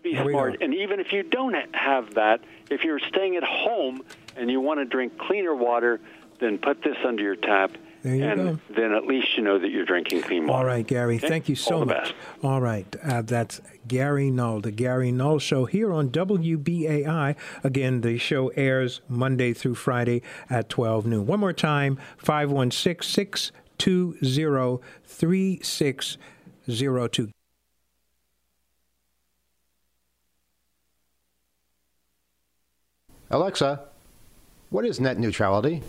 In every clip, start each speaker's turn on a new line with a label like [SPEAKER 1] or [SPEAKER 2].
[SPEAKER 1] be smart. And even if you don't have that, if you're staying at home and you want to drink cleaner water, then put this under your tap.
[SPEAKER 2] There you go.
[SPEAKER 1] Then at least you know that you're drinking clean water.
[SPEAKER 2] All right, Gary.
[SPEAKER 1] Okay?
[SPEAKER 2] Thank you so much.
[SPEAKER 1] Best.
[SPEAKER 2] All right. That's Gary Null, the Gary Null Show here on WBAI. Again, the show airs Monday through Friday at 12 noon. One more time, 516-620-3602.
[SPEAKER 3] Alexa, what is net neutrality?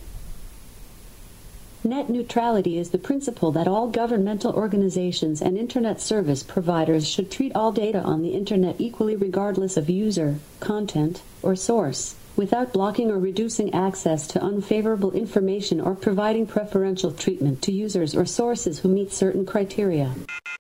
[SPEAKER 4] Net neutrality is the principle that all governmental organizations and Internet service providers should treat all data on the Internet equally regardless of user, content, or source, without blocking or reducing access to unfavorable information or providing preferential treatment to users or sources who meet certain criteria.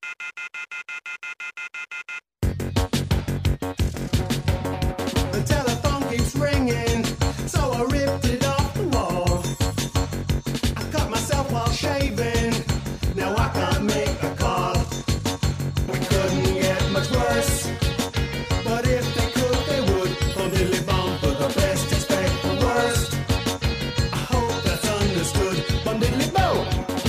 [SPEAKER 5] The telephone keeps ringing, so I ripped it off the wall. I cut myself while shaving, now I can't make a call. We couldn't get much worse, but if they could, they would. Bum diddly bum, for the best, expect the worst. I hope that's understood. Bum diddly bum.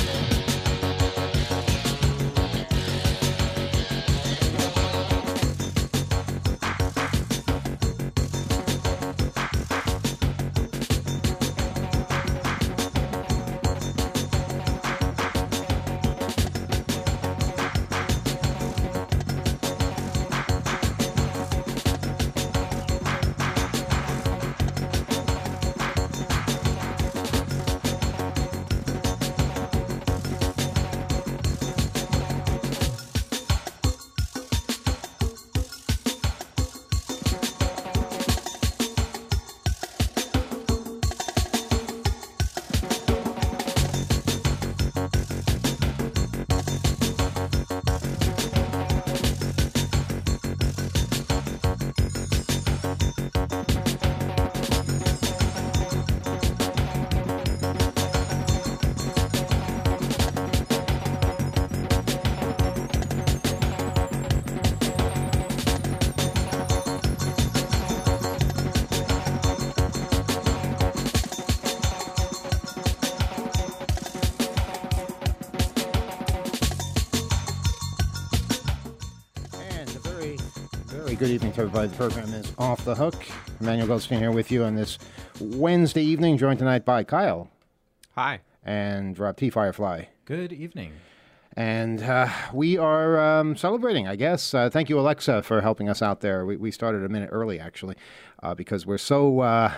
[SPEAKER 3] Good evening to everybody. The program is Off the Hook. Emmanuel Goldstein here with you on this Wednesday evening, joined tonight by Kyle.
[SPEAKER 6] Hi.
[SPEAKER 3] And Rob T. Firefly.
[SPEAKER 6] Good evening.
[SPEAKER 3] And we are celebrating, I guess. Thank you, Alexa, for helping us out there. We started a minute early, actually, because we're so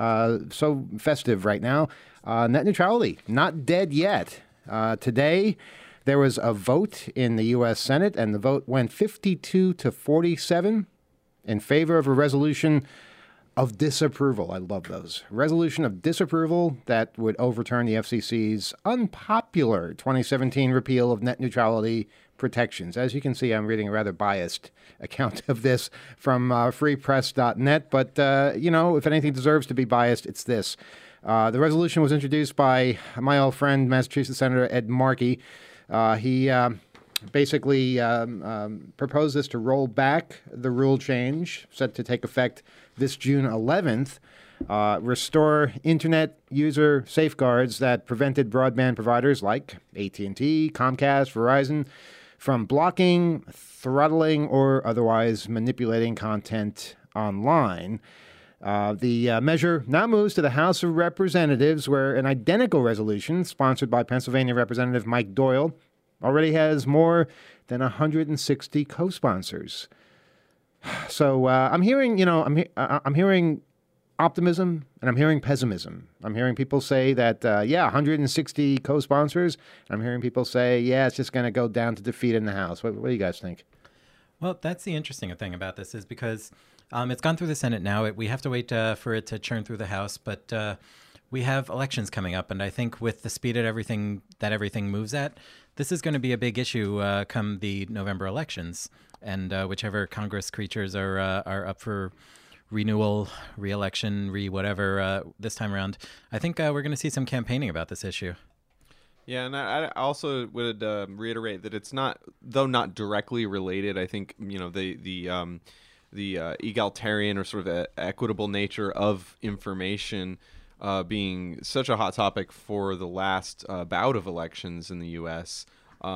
[SPEAKER 3] festive right now. Net neutrality, not dead yet. Today, there was a vote in the U.S. Senate, and the vote went 52-47 in favor of a resolution of disapproval. I love those. Resolution of disapproval that would overturn the FCC's unpopular 2017 repeal of net neutrality protections. As you can see, I'm reading a rather biased account of this from freepress.net, but, if anything deserves to be biased, it's this. The resolution was introduced by my old friend, Massachusetts Senator Ed Markey. He basically proposed this to roll back the rule change set to take effect this June 11th, restore Internet user safeguards that prevented broadband providers like AT&T, Comcast, Verizon from blocking, throttling, or otherwise manipulating content online. The measure now moves to the House of Representatives, where an identical resolution sponsored by Pennsylvania Representative Mike Doyle already has more than 160 co-sponsors. So I'm hearing, I'm hearing optimism and I'm hearing pessimism. I'm hearing people say that, 160 co-sponsors. I'm hearing people say, it's just going to go down to defeat in the House. What do you guys think?
[SPEAKER 6] Well, that's the interesting thing about this is because it's gone through the Senate now. We have to wait for it to churn through the House, but we have elections coming up, and I think with the speed at everything moves at, this is going to be a big issue come the November elections, and whichever Congress creatures are up for renewal, re-election, whatever this time around, I think we're going to see some campaigning about this issue.
[SPEAKER 7] Yeah, and I also would reiterate that it's not, though not directly related. I think egalitarian or sort of equitable nature of information being such a hot topic for the last bout of elections in the U.S.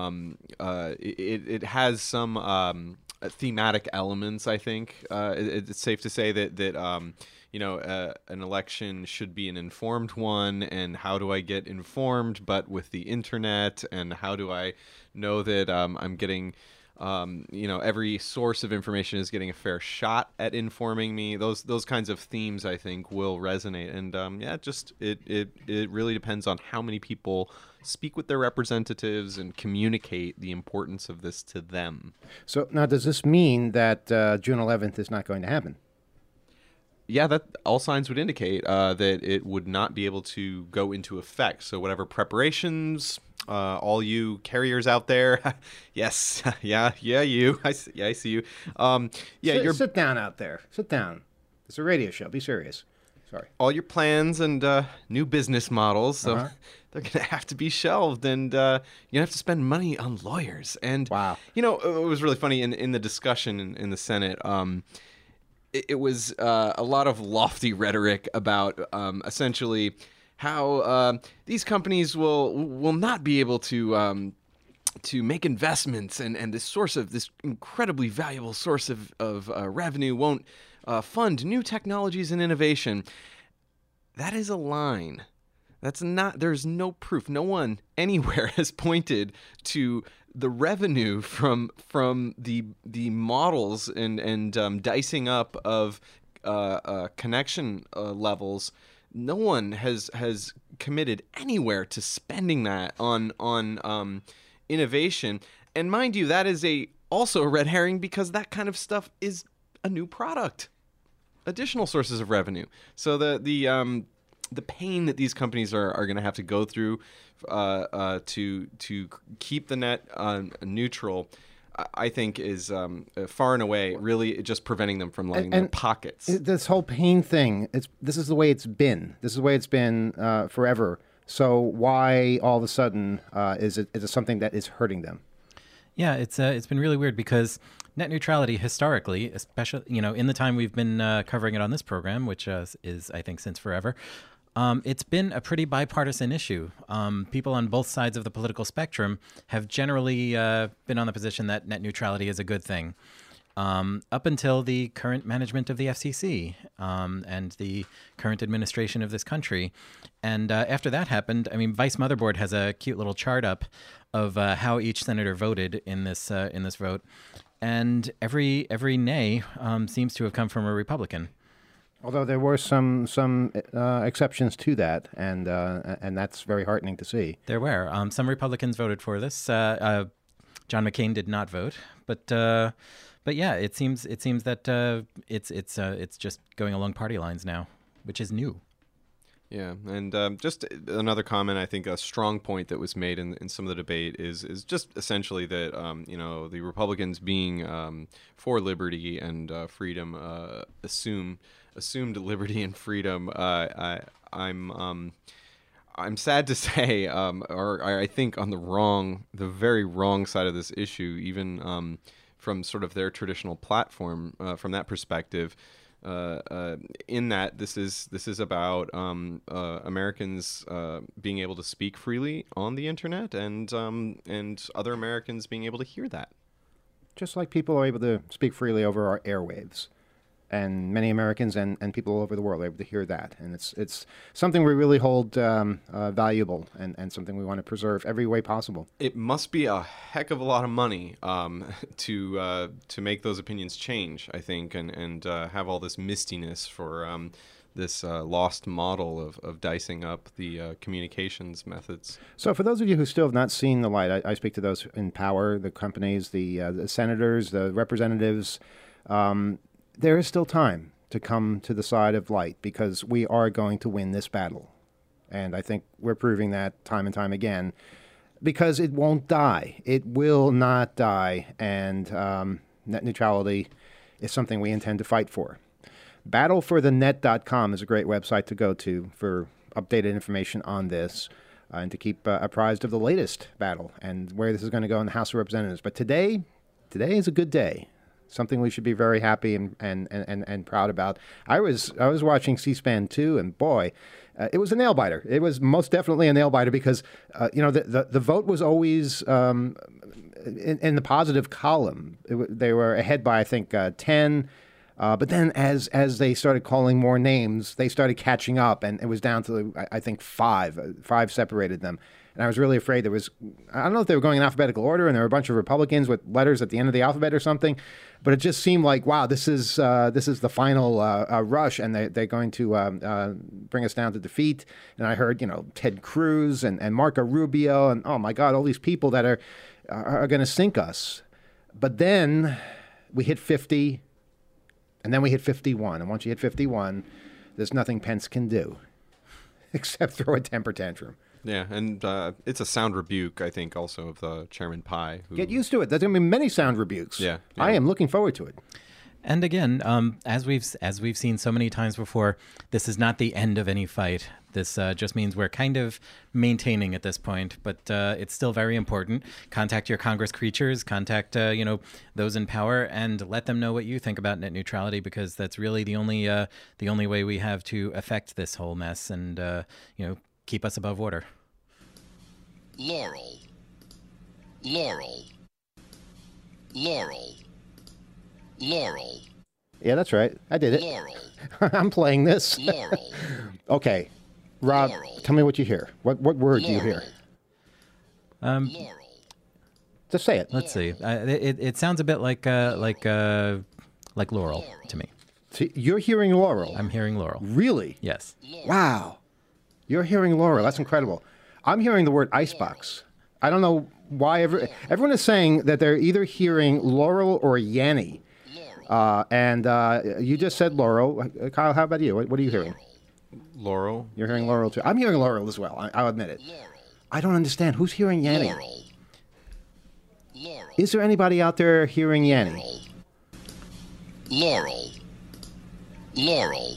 [SPEAKER 7] It has some thematic elements. I think it's safe to say that an election should be an informed one, and how do I get informed, but with the internet, and how do I know that I'm getting every source of information is getting a fair shot at informing me. Those kinds of themes, I think, will resonate. And it really depends on how many people speak with their representatives and communicate the importance of this to them.
[SPEAKER 3] So now, does this mean that June 11th is not going to happen?
[SPEAKER 7] Yeah, that all signs would indicate that it would not be able to go into effect. So whatever preparations, all you carriers out there, yes, yeah, you, I see you.
[SPEAKER 3] Sit down out there. Sit down. It's a radio show. Be serious. Sorry.
[SPEAKER 7] All your plans and new business models, so they're going to have to be shelved, and you're going to have to spend money on lawyers. And
[SPEAKER 3] wow,
[SPEAKER 7] it was really funny in the discussion in the Senate. It was a lot of lofty rhetoric about essentially how these companies will not be able to make investments, and this incredibly valuable source of revenue won't fund new technologies and innovation. That is a line. That's not. There's no proof. No one anywhere has pointed to the revenue from the models and dicing up of connection levels. No one has committed anywhere to spending that on innovation. And mind you, that is also a red herring, because that kind of stuff is a new product, additional sources of revenue. So the pain that these companies are going to have to go through to keep the net neutral, I think, is far and away really just preventing them from lining their pockets.
[SPEAKER 3] This whole pain thing, this is the way it's been. This is the way it's been forever. So why all of a sudden is it something that is hurting them?
[SPEAKER 6] Yeah, it's been really weird, because net neutrality historically, especially in the time we've been covering it on this program, which is I think since forever. It's been a pretty bipartisan issue. People on both sides of the political spectrum have generally been on the position that net neutrality is a good thing, up until the current management of the FCC and the current administration of this country. And after that happened, I mean, Vice Motherboard has a cute little chart up of how each senator voted in this vote, and every nay seems to have come from a Republican.
[SPEAKER 3] Although there were some exceptions to that, and that's very heartening to see.
[SPEAKER 6] There were some Republicans voted for this. John McCain did not vote, but yeah, it seems that it's just going along party lines now, which is new.
[SPEAKER 7] Yeah, and just another comment, I think a strong point that was made in some of the debate is just essentially that the Republicans being for liberty and freedom assumed liberty and freedom. I'm sad to say, or I think on the very wrong side of this issue, even from sort of their traditional platform, from that perspective. In that this is about Americans being able to speak freely on the internet, and other Americans being able to hear that.
[SPEAKER 3] Just like people are able to speak freely over our airwaves. And many Americans and people all over the world are able to hear that. And it's something we really hold valuable, and something we want to preserve every way possible.
[SPEAKER 7] It must be a heck of a lot of money to make those opinions change, I think, and have all this mistiness for this lost model of dicing up the communications methods.
[SPEAKER 3] So for those of you who still have not seen the light, I speak to those in power, the companies, the senators, the representatives. There is still time to come to the side of light, because we are going to win this battle. And I think we're proving that time and time again, because it won't die. It will not die. And net neutrality is something we intend to fight for. Battleforthenet.com is a great website to go to for updated information on this, and to keep apprised of the latest battle and where this is going to go in the House of Representatives. But today is a good day. something we should be very happy and proud about. I was watching C-SPAN 2, and boy, it was a nail biter. It was most definitely a nail biter because the vote was always in the positive column. They were ahead by I think 10. But then as they started calling more names, they started catching up, and it was down to, I think, 5. 5 separated them. And I was really afraid I don't know if they were going in alphabetical order, and there were a bunch of Republicans with letters at the end of the alphabet or something, but it just seemed like, wow, this is the final rush, and they're going to bring us down to defeat. And I heard, Ted Cruz and Marco Rubio, and oh my God, all these people that are going to sink us. But then we hit 50. And then we hit 51. And once you hit 51, there's nothing Pence can do except throw a temper tantrum.
[SPEAKER 7] Yeah, and it's a sound rebuke, I think, also of Chairman Pai.
[SPEAKER 3] Get used to it. There's going to be many sound rebukes.
[SPEAKER 7] Yeah.
[SPEAKER 3] I am looking forward to it.
[SPEAKER 6] And again, as we've seen so many times before, this is not the end of any fight. This just means we're kind of maintaining at this point, but it's still very important. Contact your Congress creatures, contact those in power, and let them know what you think about net neutrality, because that's really the only way we have to affect this whole mess and keep us above water.
[SPEAKER 8] Laurel, Laurel, Laurel. Laurel.
[SPEAKER 3] Yeah, that's right. I did it.
[SPEAKER 8] Laurel.
[SPEAKER 3] I'm playing this.
[SPEAKER 8] Laurel.
[SPEAKER 3] Okay. Rob,
[SPEAKER 8] Laurel.
[SPEAKER 3] tell me what you hear. What word do you hear?
[SPEAKER 8] Laurel.
[SPEAKER 3] Just say it.
[SPEAKER 6] Let's see. It sounds a bit like Laurel to me.
[SPEAKER 3] See, you're hearing Laurel.
[SPEAKER 6] I'm hearing Laurel.
[SPEAKER 3] Really?
[SPEAKER 6] Yes.
[SPEAKER 3] Wow. You're hearing Laurel. That's incredible. I'm hearing the word icebox. I don't know why everyone is saying that they're either hearing Laurel or Yanny. And you just said Laurel. Kyle, how about you? What are you hearing?
[SPEAKER 7] Laurel.
[SPEAKER 3] You're hearing Laurel too. I'm hearing Laurel as well. I'll admit it. I don't understand. Who's hearing Yanny?
[SPEAKER 8] Laurel. Laurel.
[SPEAKER 3] Is there anybody out there hearing Yanny?
[SPEAKER 8] Laurel. Laurel.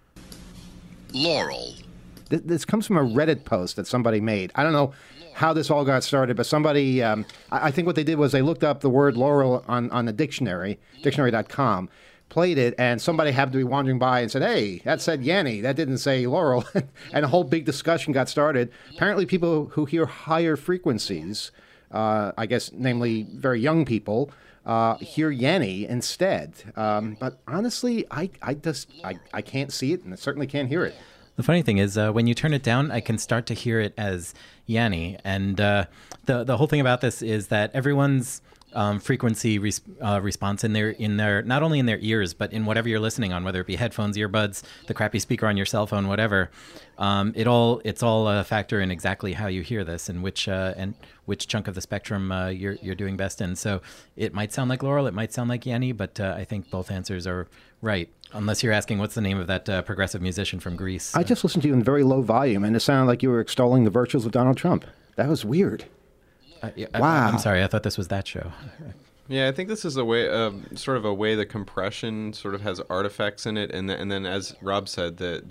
[SPEAKER 8] Laurel.
[SPEAKER 3] This comes from a Reddit post that somebody made. I don't know how this all got started, but somebody, I think what they did was they looked up the word Laurel on the dictionary, dictionary.com, played it, and somebody happened to be wandering by and said, hey, that said Yanny, that didn't say Laurel. And a whole big discussion got started. Apparently people who hear higher frequencies, I guess namely very young people, hear Yanny instead. But honestly, I can't see it, and I certainly can't hear it.
[SPEAKER 6] The funny thing is, when you turn it down, I can start to hear it as Yanny. And the whole thing about this is that everyone's frequency response in their not only in their ears, but in whatever you're listening on, whether it be headphones, earbuds, the crappy speaker on your cell phone, whatever. It's all a factor in exactly how you hear this and which chunk of the spectrum you're doing best in. So it might sound like Laurel, it might sound like Yanny, but I think both answers are right. Unless you're asking what's the name of that progressive musician from Greece.
[SPEAKER 3] I just listened to you in very low volume, and it sounded like you were extolling the virtues of Donald Trump. That was weird. Wow.
[SPEAKER 6] I'm sorry, I thought this was that show.
[SPEAKER 7] Yeah, I think this is a way, sort of a way the compression sort of has artifacts in it, and then as Rob said, that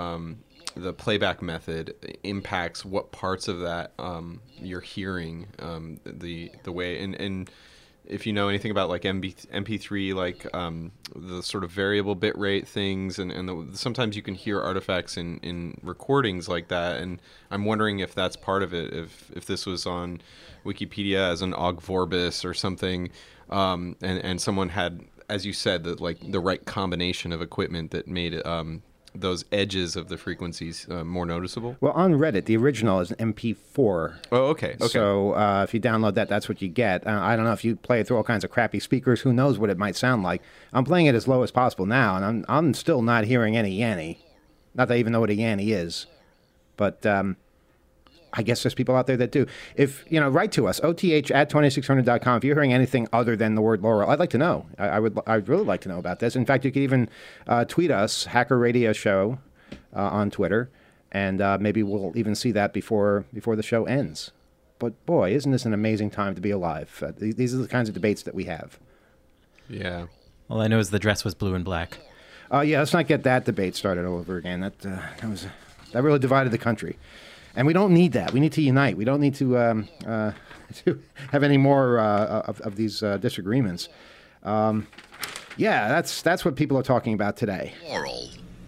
[SPEAKER 7] the playback method impacts what parts of that you're hearing, the way and if you know anything about like MP3, like the sort of variable bit rate things, and sometimes you can hear artifacts in recordings like that, and I'm wondering if that's part of it. If this was on Wikipedia as an Ogg Vorbis or something, and someone had, as you said, the right combination of equipment that made those edges of the frequencies more noticeable?
[SPEAKER 3] Well, on Reddit, the original is an MP4.
[SPEAKER 7] Oh, okay.
[SPEAKER 3] So if you download that, that's what you get. I don't know if you play it through all kinds of crappy speakers. Who knows what it might sound like? I'm playing it as low as possible now, and I'm still not hearing any Yanny. Not that I even know what a Yanny is. But I guess there's people out there that do. If, write to us, oth@2600.com. If you're hearing anything other than the word Laurel, I'd like to know. I'd really like to know about this. In fact, you could even tweet us, Hacker Radio Show, on Twitter, and maybe we'll even see that before the show ends. But boy, isn't this an amazing time to be alive? These are the kinds of debates that we have.
[SPEAKER 7] Yeah.
[SPEAKER 6] All I know is the dress was blue and black.
[SPEAKER 3] Yeah, let's not get that debate started all over again. That really divided the country. And we don't need that. We need to unite. We don't need to have any more of these disagreements. Yeah, that's what people are talking about today.
[SPEAKER 8] Laurel.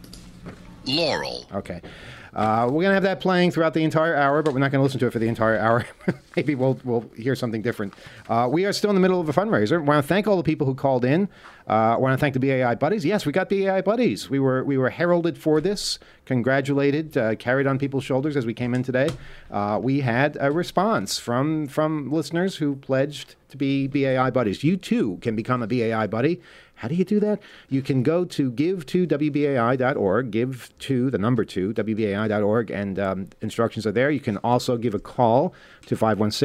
[SPEAKER 8] Laurel.
[SPEAKER 3] Okay. We're going to have that playing throughout the entire hour, but we're not going to listen to it for the entire hour. Maybe we'll hear something different. We are still in the middle of a fundraiser. I want to thank all the people who called in. I want to thank the BAI Buddies. Yes, we got BAI Buddies. We were heralded for this, congratulated, carried on people's shoulders as we came in today. We had a response from listeners who pledged to be BAI Buddies. You, too, can become a BAI Buddy. How do you do that? You can go to give2wbai.org, give to the number 2, wbai.org, and instructions are there. You can also give a call to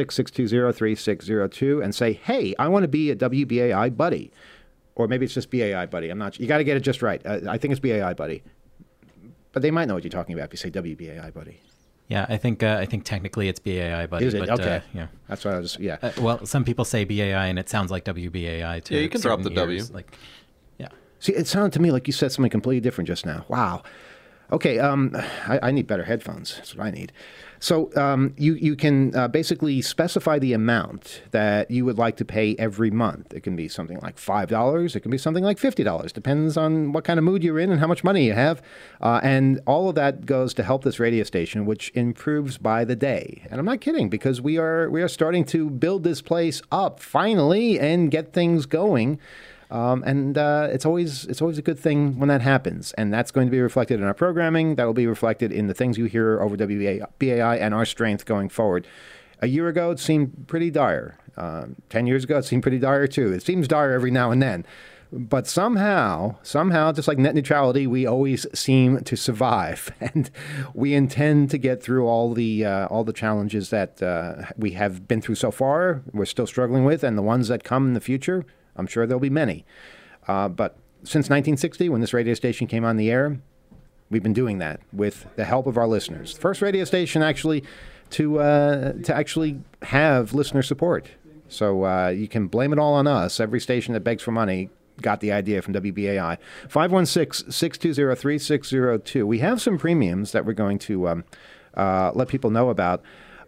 [SPEAKER 3] 516-620-3602 and say, hey, I want to be a WBAI Buddy. Or maybe it's just BAI Buddy. I'm not. You got to get it just right. I think it's BAI Buddy. But they might know what you're talking about if you say WBAI Buddy.
[SPEAKER 6] Yeah, I think technically it's BAI Buddy.
[SPEAKER 3] Is it?
[SPEAKER 6] But,
[SPEAKER 3] Okay.
[SPEAKER 6] Yeah.
[SPEAKER 3] That's what I was, yeah.
[SPEAKER 6] Well, some people say BAI and it sounds like WBAI too.
[SPEAKER 7] Yeah, you can drop the W.
[SPEAKER 6] Yeah.
[SPEAKER 3] See, it sounded to me like you said something completely different just now. Wow. Okay, I need better headphones. That's what I need. So you can basically specify the amount that you would like to pay every month. It can be something like $5. It can be something like $50. Depends on what kind of mood you're in and how much money you have. And all of that goes to help this radio station, which improves by the day. And I'm not kidding, because we are starting to build this place up finally and get things going. And it's always a good thing when that happens. And that's going to be reflected in our programming. That will be reflected in the things you hear over WBAI and our strength going forward. A year ago, it seemed pretty dire. 10 years ago, it seemed pretty dire, too. It seems dire every now and then. But somehow, just like net neutrality, we always seem to survive. And we intend to get through all the challenges that we have been through so far, we're still struggling with, and the ones that come in the future. I'm sure there'll be many. But since 1960, when this radio station came on the air, we've been doing that with the help of our listeners. First radio station actually to actually have listener support. So you can blame it all on us. Every station that begs for money got the idea from WBAI. 516-620-3602. We have some premiums that we're going to let people know about.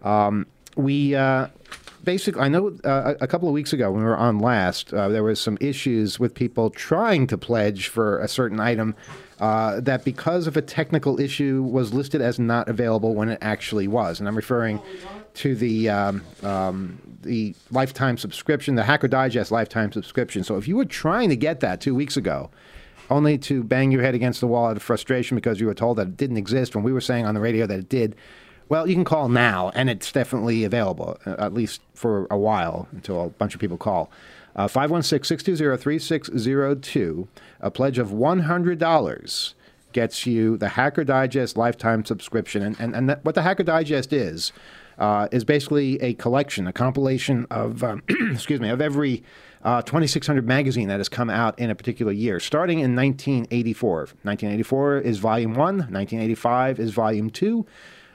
[SPEAKER 3] Basically, I know a couple of weeks ago when we were on last, there was some issues with people trying to pledge for a certain item that because of a technical issue was listed as not available when it actually was. And I'm referring to the lifetime subscription, the Hacker Digest lifetime subscription. So if you were trying to get that 2 weeks ago, only to bang your head against the wall out of frustration because you were told that it didn't exist when we were saying on the radio that it did, well, you can call now, and it's definitely available, at least for a while, until a bunch of people call. 516-620-3602. A pledge of $100 gets you the Hacker Digest lifetime subscription. And what the Hacker Digest is basically a collection, a compilation of, of every 2,600 magazine that has come out in a particular year, starting in 1984. 1984 is Volume 1. 1985 is Volume 2.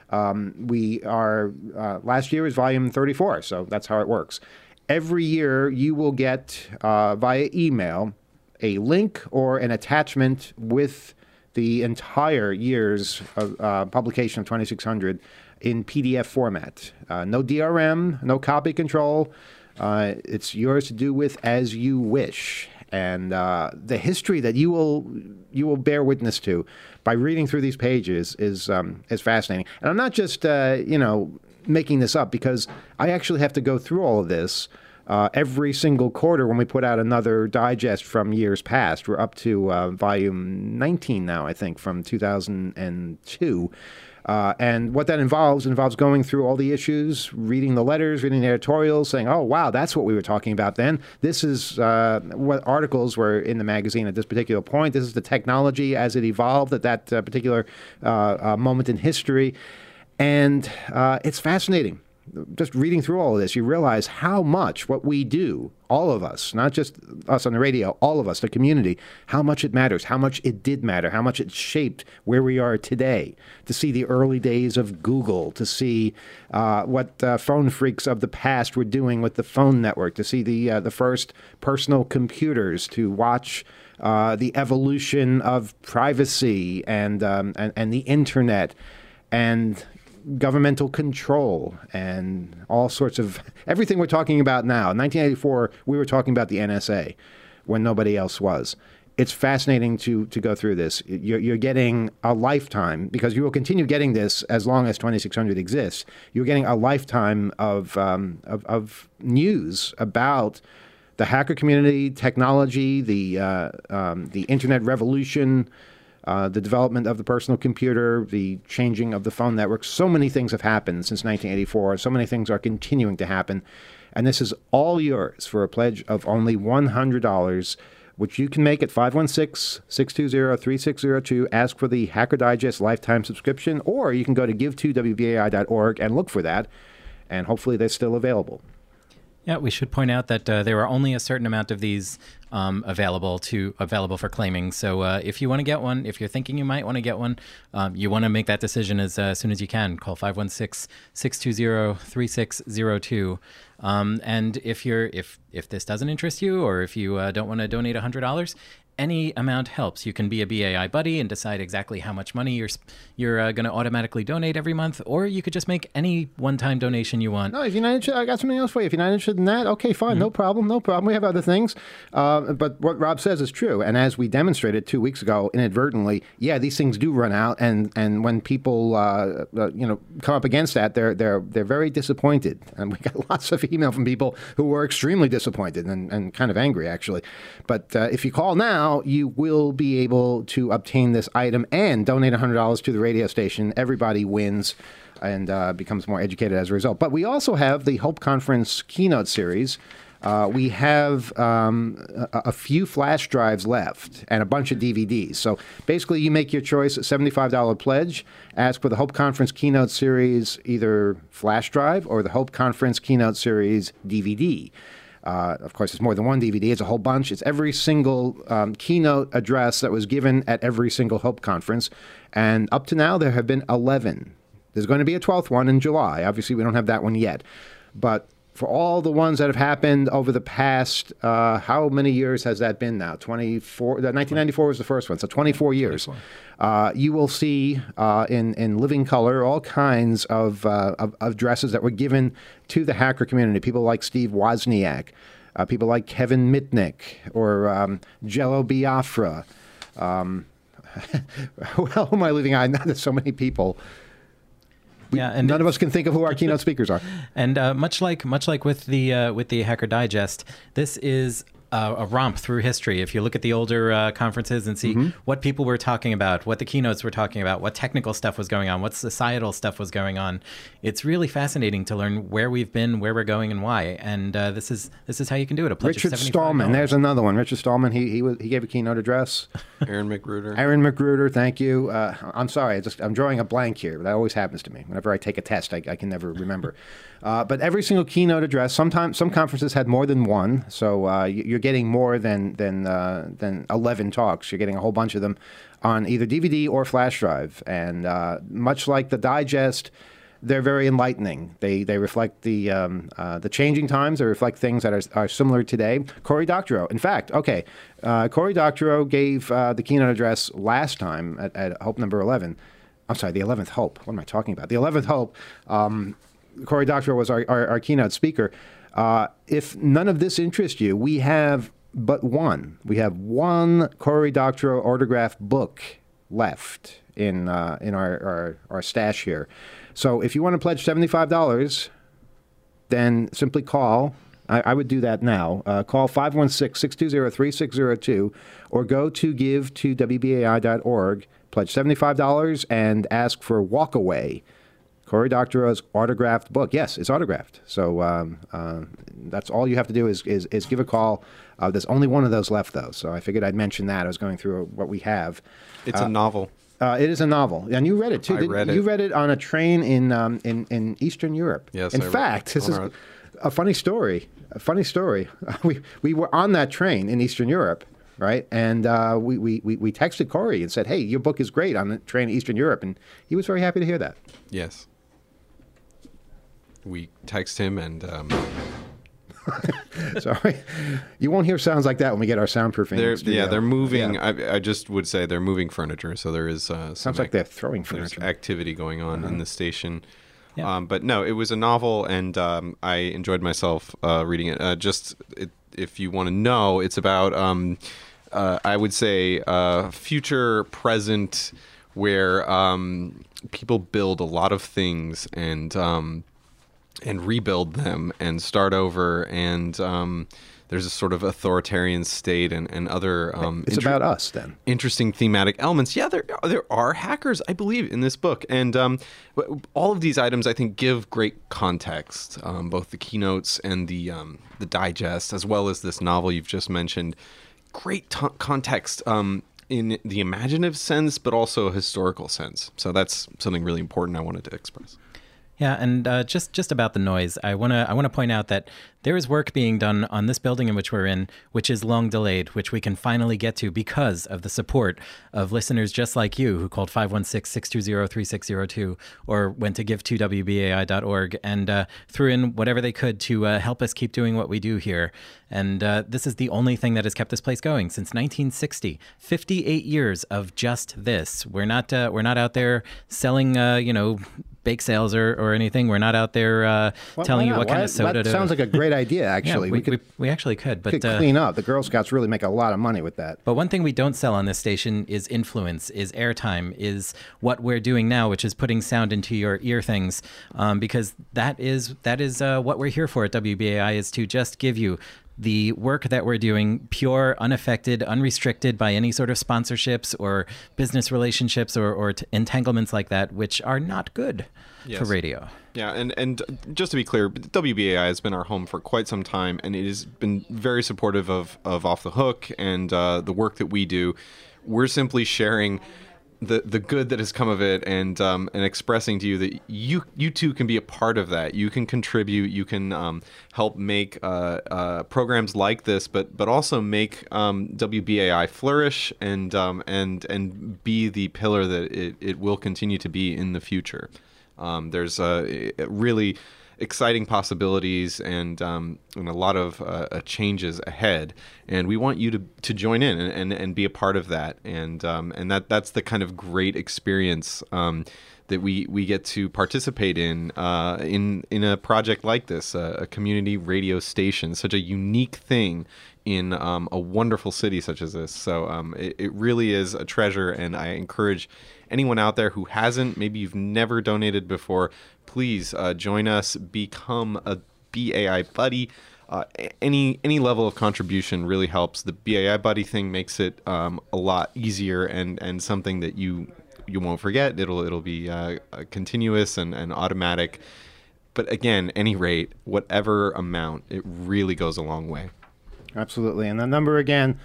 [SPEAKER 3] Last year is volume 34, so that's how it works. Every year you will get via email a link or an attachment with the entire year's publication of 2600 in PDF format. No DRM, no copy control. It's yours to do with as you wish. And the history that you will bear witness to by reading through these pages is fascinating. And I'm not just making this up, because I actually have to go through all of this every single quarter when we put out another digest from years past. We're up to volume 19 now, I think, from 2002. And what that involves going through all the issues, reading the letters, reading the editorials, saying, oh, wow, that's what we were talking about then. This is what articles were in the magazine at this particular point. This is the technology as it evolved at that particular moment in history. And it's fascinating. Just reading through all of this, you realize how much what we do, all of us, not just us on the radio, all of us, the community, how much it matters, how much it did matter, how much it shaped where we are today. To see the early days of Google, to see what phone freaks of the past were doing with the phone network, to see the first personal computers, to watch the evolution of privacy and the internet, and governmental control, and all sorts of everything we're talking about now. In 1984, we were talking about the NSA. when nobody else was. It's fascinating to go through this. You're getting a lifetime, because you will continue getting this as long as 2600 exists. You're getting a lifetime of news about the hacker community, technology, the internet revolution, the development of the personal computer, the changing of the phone network. So many things have happened since 1984. So many things are continuing to happen. And this is all yours for a pledge of only $100, which you can make at 516-620-3602. Ask for the Hacker Digest lifetime subscription, or you can go to give2wbai.org and look for that, and hopefully they're still available.
[SPEAKER 6] Yeah, we should point out that there are only a certain amount of these available for claiming. So if you want to get one, if you're thinking you might want to get one, you want to make that decision as soon as you can. Call 516-620-3602. And if this doesn't interest you, or if you don't want to donate $100, any amount helps. You can be a BAI buddy and decide exactly how much money you're going to automatically donate every month, or you could just make any one-time donation you want.
[SPEAKER 3] No, if you're not interested, I got something else for you. If you're not interested in that, okay, fine, no problem. We have other things. But what Rob says is true, and as we demonstrated 2 weeks ago, inadvertently, yeah, these things do run out, and when people come up against that, they're very disappointed, and we got lots of email from people who were extremely disappointed and kind of angry, actually. But if you call now, you will be able to obtain this item and donate $100 to the radio station. Everybody wins and becomes more educated as a result. But we also have the Hope Conference keynote series. We have a few flash drives left and a bunch of DVDs. So basically, you make your choice, a $75 pledge. Ask for the Hope Conference keynote series, either flash drive or the Hope Conference keynote series DVD. Of course, it's more than one DVD. It's a whole bunch. It's every single keynote address that was given at every single Hope Conference. And up to now, there have been 11. There's going to be a 12th one in July. Obviously, we don't have that one yet. But for all the ones that have happened over the past, how many years has that been now? 24. 1994 was the first one, so 24 years. 24. You will see in living color all kinds of addresses that were given to the hacker community. People like Steve Wozniak, people like Kevin Mitnick, or Jello Biafra. Who am I leaving out? There's so many people. And none of us can think of who our keynote speakers are.
[SPEAKER 6] And much like with the Hacker Digest, this is a romp through history. If you look at the older conferences and see what people were talking about, what the keynotes were talking about, what technical stuff was going on, what societal stuff was going on, it's really fascinating to learn where we've been, where we're going, and why. And this is how you can do it. A pledge
[SPEAKER 3] Richard
[SPEAKER 6] of $75.
[SPEAKER 3] Stallman, there's another one. Richard Stallman, he gave a keynote address.
[SPEAKER 7] Aaron McGruder.
[SPEAKER 3] Aaron McGruder, thank you. I'm sorry, I'm drawing a blank here. That always happens to me. Whenever I take a test, I can never remember. But every single keynote address, sometimes some conferences had more than one, so you're getting more than 11 talks. You're getting a whole bunch of them on either DVD or flash drive. And much like the digest, they're very enlightening. They reflect the changing times. They reflect things that are similar today. Cory Doctorow, in fact, Cory Doctorow gave the keynote address last time at Hope number 11. I'm sorry, the 11th Hope. What am I talking about? The 11th Hope. Cory Doctorow was our keynote speaker. If none of this interests you, we have but one. We have one Cory Doctorow autographed book left in our stash here. So if you want to pledge $75, then simply call. I would do that now. Call 516-620-3602 or go to give2wbai.org, pledge $75, and ask for Walkaway, Cory Doctorow's autographed book. Yes, it's autographed. So that's all you have to do is give a call. There's only one of those left, though, so I figured I'd mention that. I was going through what we have.
[SPEAKER 7] It's a novel.
[SPEAKER 3] It is a novel, and you read it too. You read it on a train in Eastern Europe.
[SPEAKER 7] Yes.
[SPEAKER 3] In fact, this is a funny story. We were on that train in Eastern Europe, right? And we texted Cory and said, "Hey, your book is great on the train in Eastern Europe," and he was very happy to hear that.
[SPEAKER 7] Yes. We text him and.
[SPEAKER 3] Sorry, you won't hear sounds like that when we get our soundproofing.
[SPEAKER 7] They're moving. Yeah. I just would say they're moving furniture, so there is
[SPEAKER 3] sounds like they're throwing furniture.
[SPEAKER 7] Activity going on in the station.
[SPEAKER 6] Yeah.
[SPEAKER 7] But no, it was a novel, and I enjoyed myself reading it. if you want to know, it's about I would say future, present, where people build a lot of things and rebuild them and start over, and there's a sort of authoritarian state and other
[SPEAKER 3] It's about us, then.
[SPEAKER 7] interesting thematic elements. Yeah, there are hackers, I believe, in this book, and all of these items I think give great context, both the keynotes and the digest, as well as this novel you've just mentioned. Great context in the imaginative sense, but also a historical sense. So that's something really important I wanted to express.
[SPEAKER 6] Yeah, and just about the noise, I wanna point out that there is work being done on this building in which we're in, which is long delayed, which we can finally get to because of the support of listeners just like you who called 516-620-3602 or went to give2wbai.org and threw in whatever they could to help us keep doing what we do here. And this is the only thing that has kept this place going since 1960. 58 years of just this. We're not out there selling bake sales or anything. We're not out there telling you what kind of soda
[SPEAKER 3] That sounds like a great idea, actually.
[SPEAKER 6] Yeah, we actually could. But
[SPEAKER 3] could clean up. The Girl Scouts really make a lot of money with that.
[SPEAKER 6] But one thing we don't sell on this station is influence, is airtime, is what we're doing now, which is putting sound into your ear things, because that is what we're here for at WBAI, is to just give you the work that we're doing, pure, unaffected, unrestricted by any sort of sponsorships or business relationships or entanglements like that, which are not good for radio.
[SPEAKER 7] Yeah, and just to be clear, WBAI has been our home for quite some time, and it has been very supportive of Off the Hook and the work that we do. We're simply sharing the good that has come of it, and expressing to you that you too can be a part of that. You can contribute. You can help make programs like this, but also make WBAI flourish and be the pillar that it will continue to be in the future. There's really exciting possibilities and a lot of changes ahead, and we want you to join in and be a part of that, and that's the kind of great experience that we get to participate in a project like this, a community radio station, such a unique thing in a wonderful city such as this. So it really is a treasure, and I encourage anyone out there who hasn't, maybe you've never donated before, please join us, become a BAI buddy. Any level of contribution really helps. The BAI buddy thing makes it a lot easier and something that you won't forget. It'll be continuous and automatic. But again, any rate, whatever amount, it really goes a long way.
[SPEAKER 3] Absolutely. And the number again,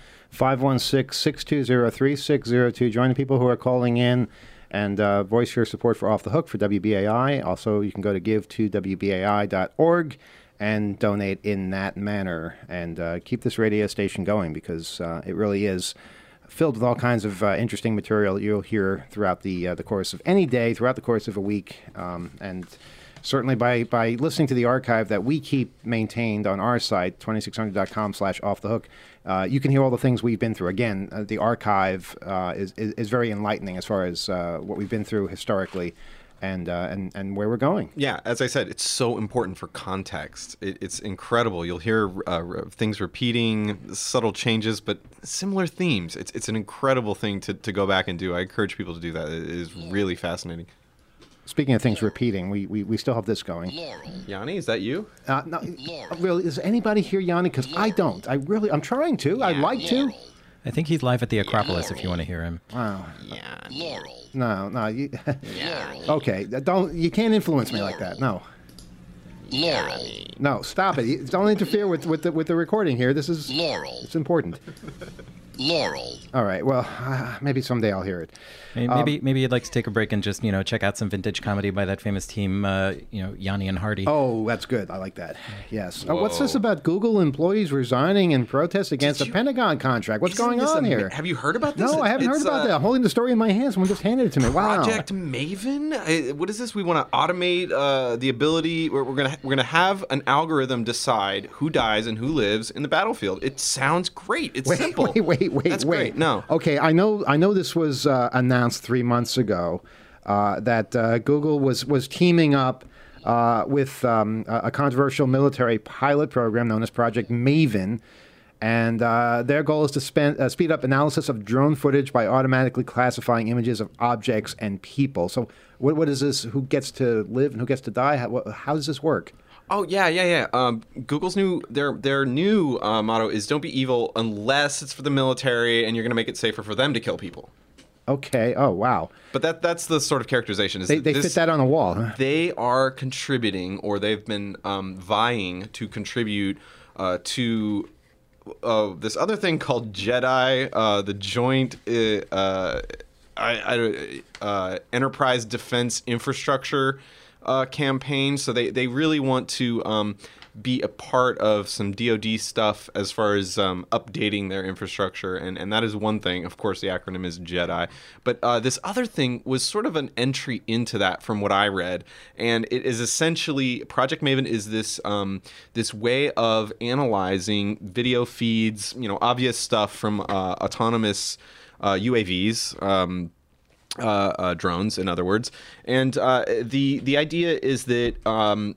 [SPEAKER 3] 516-620-3602. Join the people who are calling in and voice your support for Off the Hook for WBAI. Also, you can go to give2wbai.org and donate in that manner and keep this radio station going, because it really is filled with all kinds of interesting material that you'll hear throughout the course of any day, throughout the course of a week, and certainly by listening to the archive that we keep maintained on our site, 2600.com/offthehook, you can hear all the things we've been through. Again, the archive is very enlightening as far as what we've been through historically and where we're going.
[SPEAKER 7] Yeah, as I said, it's so important for context. It's incredible. You'll hear things repeating, subtle changes, but similar themes. It's an incredible thing to go back and do. I encourage people to do that. It is really fascinating.
[SPEAKER 3] Speaking of things repeating, we still have this going.
[SPEAKER 8] Laurel.
[SPEAKER 7] Yanni, is that you?
[SPEAKER 3] No, really, is anybody here, Yanni? Because I don't. I'm trying to. I'd like to.
[SPEAKER 8] Laurel.
[SPEAKER 6] I think he's live at the Acropolis if you want to hear him.
[SPEAKER 3] Wow.
[SPEAKER 8] Yeah. Laurel.
[SPEAKER 3] No.
[SPEAKER 8] Laurel.
[SPEAKER 3] Okay, don't. You can't influence me like that. No.
[SPEAKER 8] Laurel.
[SPEAKER 3] No, stop it. Don't interfere with the recording here. This is
[SPEAKER 8] Laurel.
[SPEAKER 3] It's important.
[SPEAKER 8] Laurel.
[SPEAKER 3] All right. Well, maybe someday I'll hear it.
[SPEAKER 6] Maybe you'd like to take a break and just check out some vintage comedy by that famous team, Yanni and Hardy.
[SPEAKER 3] Oh, that's good. I like that. Yes. What's this about Google employees resigning in protest against the Pentagon contract? What's going on here?
[SPEAKER 7] Have you heard about this?
[SPEAKER 3] No, I haven't heard about that. I'm holding the story in my hands. Someone just handed it to me. Wow.
[SPEAKER 7] Project Maven? What is this? We want to automate the ability. We're gonna have an algorithm decide who dies and who lives in the battlefield. It sounds great. It's simple.
[SPEAKER 3] Wait.
[SPEAKER 7] That's great. No.
[SPEAKER 3] Okay, I know this was announced 3 months ago that Google was teaming up with a controversial military pilot program known as Project Maven. And their goal is to speed up analysis of drone footage by automatically classifying images of objects and people. So what is this? Who gets to live and who gets to die? How does this work?
[SPEAKER 7] Oh yeah. Google's their new motto is "Don't be evil unless it's for the military, and you're going to make it safer for them to kill people."
[SPEAKER 3] Okay. Oh wow.
[SPEAKER 7] But that's the sort of characterization.
[SPEAKER 3] They fit that on the wall. Huh?
[SPEAKER 7] They are contributing, or they've been vying to contribute to this other thing called JEDI, the Joint Enterprise Defense Infrastructure campaign. So they really want to be a part of some DoD stuff as far as updating their infrastructure, and that is one thing. Of course, the acronym is JEDI. But this other thing was sort of an entry into that from what I read, and it is essentially Project Maven is this this way of analyzing video feeds, obvious stuff from autonomous UAVs. Drones, in other words, and the idea is that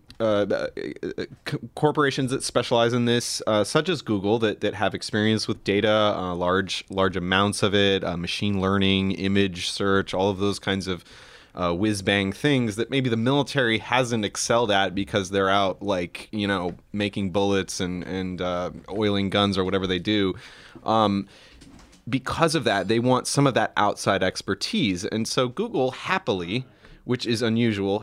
[SPEAKER 7] corporations that specialize in this, such as Google, that have experience with data, large amounts of it, machine learning, image search, all of those kinds of whiz-bang things that maybe the military hasn't excelled at because they're out making bullets and oiling guns or whatever they do. Because of that, they want some of that outside expertise. And so Google happily, which is unusual,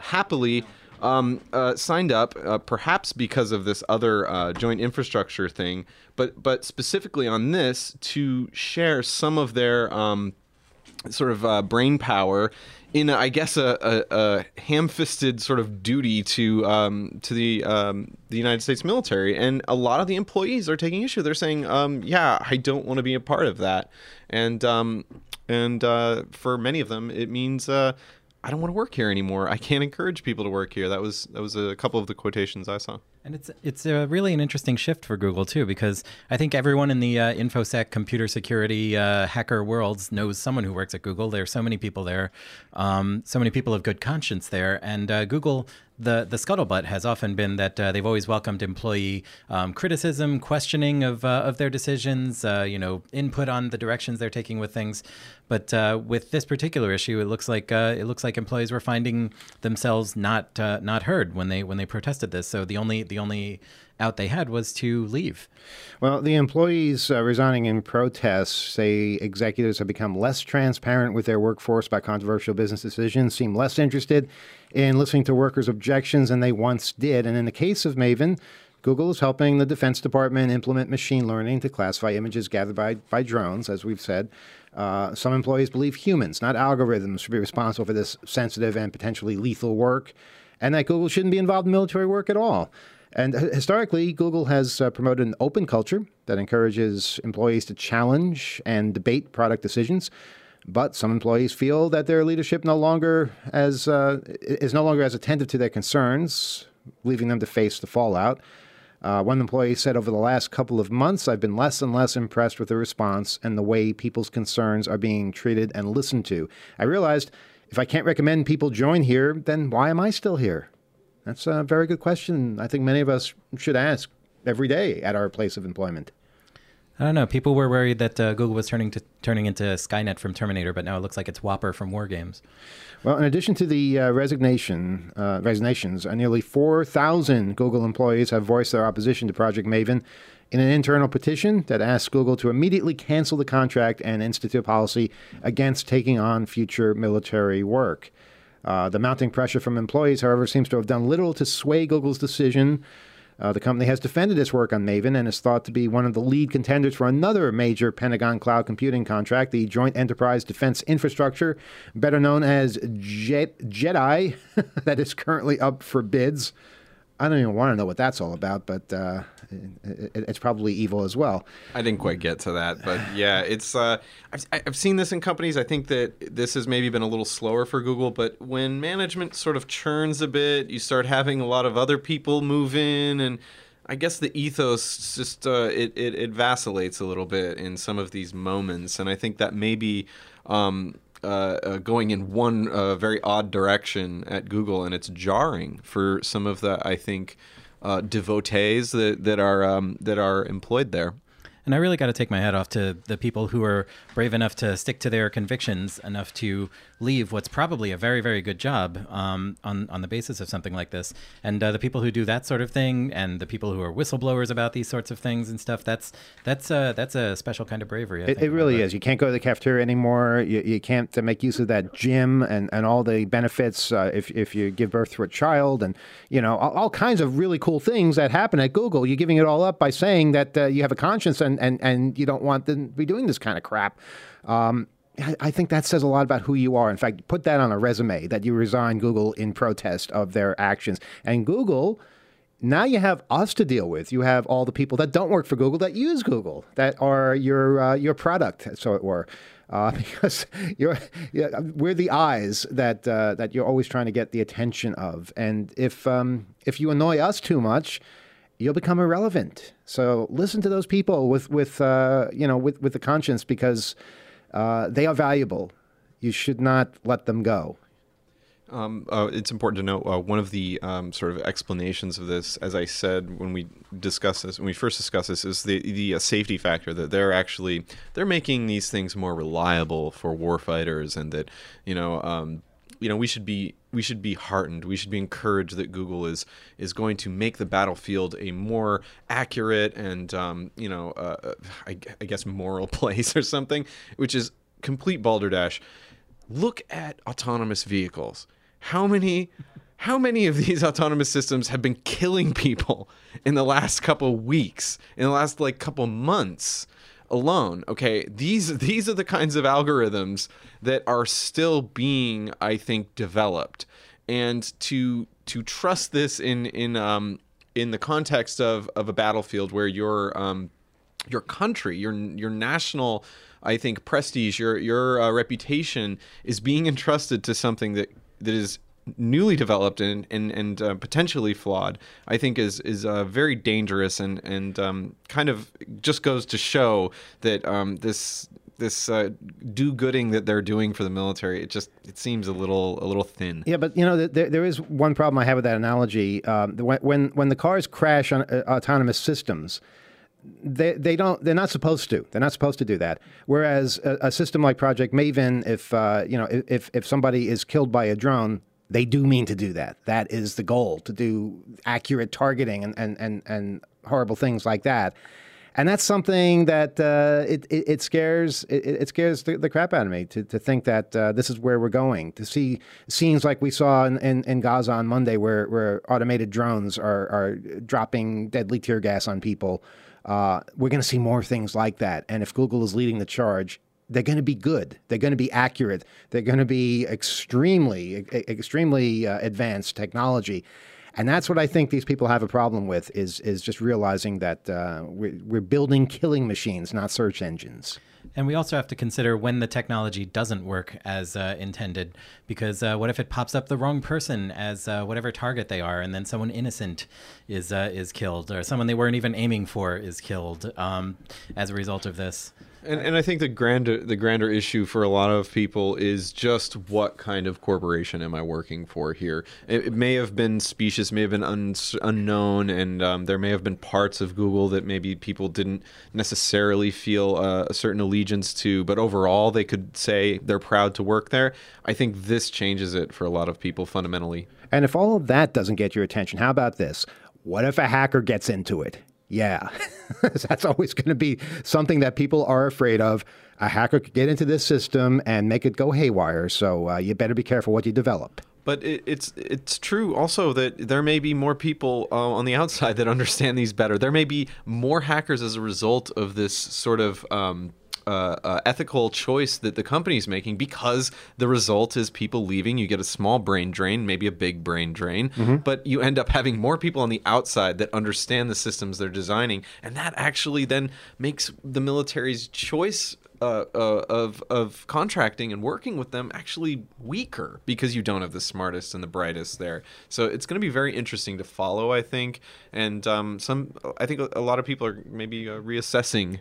[SPEAKER 7] signed up, perhaps because of this other joint infrastructure thing, but specifically on this to share some of their sort of brain power in, I guess, a ham-fisted sort of duty to the United States military, and a lot of the employees are taking issue. They're saying, "Yeah, I don't want to be a part of that," and for many of them, it means I don't want to work here anymore. I can't encourage people to work here. That was a couple of the quotations I saw.
[SPEAKER 6] And it's really an interesting shift for Google, too, because I think everyone in the InfoSec, computer security, hacker worlds knows someone who works at Google. There are so many people there, so many people of good conscience there. And Google, the scuttlebutt has often been that they've always welcomed employee criticism, questioning of their decisions, input on the directions they're taking with things. But with this particular issue, it looks like employees were finding themselves not heard when they protested this. So the only out they had was to leave.
[SPEAKER 3] Well, the employees resigning in protest say executives have become less transparent with their workforce about controversial business decisions, seem less interested in listening to workers' objections than they once did. And in the case of Maven, Google is helping the Defense Department implement machine learning to classify images gathered by drones, as we've said. Some employees believe humans, not algorithms, should be responsible for this sensitive and potentially lethal work, and that Google shouldn't be involved in military work at all. And historically, Google has promoted an open culture that encourages employees to challenge and debate product decisions. But some employees feel that their leadership is no longer as attentive to their concerns, leaving them to face the fallout. One employee said, over the last couple of months, I've been less and less impressed with the response and the way people's concerns are being treated and listened to. I realized if I can't recommend people join here, then why am I still here? That's a very good question. I think many of us should ask every day at our place of employment.
[SPEAKER 6] I don't know. People were worried that Google was turning into Skynet from Terminator, but now it looks like it's Whopper from War Games. Well,
[SPEAKER 3] in addition to the resignations, nearly 4,000 Google employees have voiced their opposition to Project Maven in an internal petition that asks Google to immediately cancel the contract and institute a policy against taking on future military work. The mounting pressure from employees, however, seems to have done little to sway Google's decision. The company has defended its work on Maven and is thought to be one of the lead contenders for another major Pentagon cloud computing contract, the Joint Enterprise Defense Infrastructure, better known as JEDI, that is currently up for bids. I don't even want to know what that's all about, but it's probably evil as well.
[SPEAKER 7] I didn't quite get to that, but yeah, it's. I've seen this in companies. I think that this has maybe been a little slower for Google, but when management sort of churns a bit, you start having a lot of other people move in, and I guess the ethos just it vacillates a little bit in some of these moments, and I think that maybe going in one very odd direction at Google, and it's jarring for some of the, I think, devotees that are employed there.
[SPEAKER 6] And I really got to take my hat off to the people who are brave enough to stick to their convictions enough to leave what's probably a very, very good job on the basis of something like this. And the people who do that sort of thing, and the people who are whistleblowers about these sorts of things and stuff, that's a special kind of bravery. I think,
[SPEAKER 3] It really is. You can't go to the cafeteria anymore. You can't make use of that gym and all the benefits if you give birth to a child, and all kinds of really cool things that happen at Google. You're giving it all up by saying that you have a conscience and you don't want them to be doing this kind of crap. I think that says a lot about who you are. In fact, put that on a resume that you resigned Google in protest of their actions. And Google, now you have us to deal with. You have all the people that don't work for Google that use Google, that are your product, so it were. Because we're the eyes that you're always trying to get the attention of. And if you annoy us too much, you'll become irrelevant. So listen to those people with the conscience, because they are valuable. You should not let them go.
[SPEAKER 7] It's important to note one of the sort of explanations of this, as I said when we first discussed this, is the safety factor, that they're making these things more reliable for warfighters, and that we should be heartened. We should be encouraged that Google is going to make the battlefield a more accurate and I guess moral place or something, which is complete balderdash. Look at autonomous vehicles. How many of these autonomous systems have been killing people in the last couple weeks, in the last couple months alone? Okay, these are the kinds of algorithms that are still being, I think, developed, and to trust this in the context of a battlefield where your country, your national, I think, prestige, your reputation is being entrusted to something that is newly developed and potentially flawed, I think is very dangerous and kind of just goes to show that this do-gooding that they're doing for the military, it seems a little thin.
[SPEAKER 3] Yeah, but there is one problem I have with that analogy. When the cars crash on autonomous systems, they're not supposed to. They're not supposed to do that. Whereas a system like Project Maven, if somebody is killed by a drone, they do mean to do that. That is the goal, to do accurate targeting and horrible things like that. And that's something that it scares the crap out of me to think that this is where we're going. To see scenes like we saw in Gaza on Monday, where automated drones are dropping deadly tear gas on people. We're going to see more things like that. And if Google is leading the charge, they're going to be good. They're going to be accurate. They're going to be extremely advanced technology. And that's what I think these people have a problem with, is just realizing that we're building killing machines, not search engines.
[SPEAKER 6] And we also have to consider when the technology doesn't work as intended, because what if it pops up the wrong person as whatever target they are, and then someone innocent is killed, or someone they weren't even aiming for is killed as a result of this.
[SPEAKER 7] And I think the grander issue for a lot of people is just what kind of corporation am I working for here? It may have been specious, may have been unknown, and there may have been parts of Google that maybe people didn't necessarily feel a certain allegiance to, but overall they could say they're proud to work there. I think this changes it for a lot of people fundamentally.
[SPEAKER 3] And if all of that doesn't get your attention, how about this? What if a hacker gets into it? Yeah, that's always going to be something that people are afraid of. A hacker could get into this system and make it go haywire, so you better be careful what you develop.
[SPEAKER 7] But it's true also that there may be more people on the outside that understand these better. There may be more hackers as a result of this sort of ethical choice that the company's making, because the result is people leaving. You get a small brain drain, maybe a big brain drain, but you end up having more people on the outside that understand the systems they're designing, and that actually then makes the military's choice of contracting and working with them actually weaker because you don't have the smartest and the brightest there. So it's going to be very interesting to follow, I think. And I think a lot of people are maybe reassessing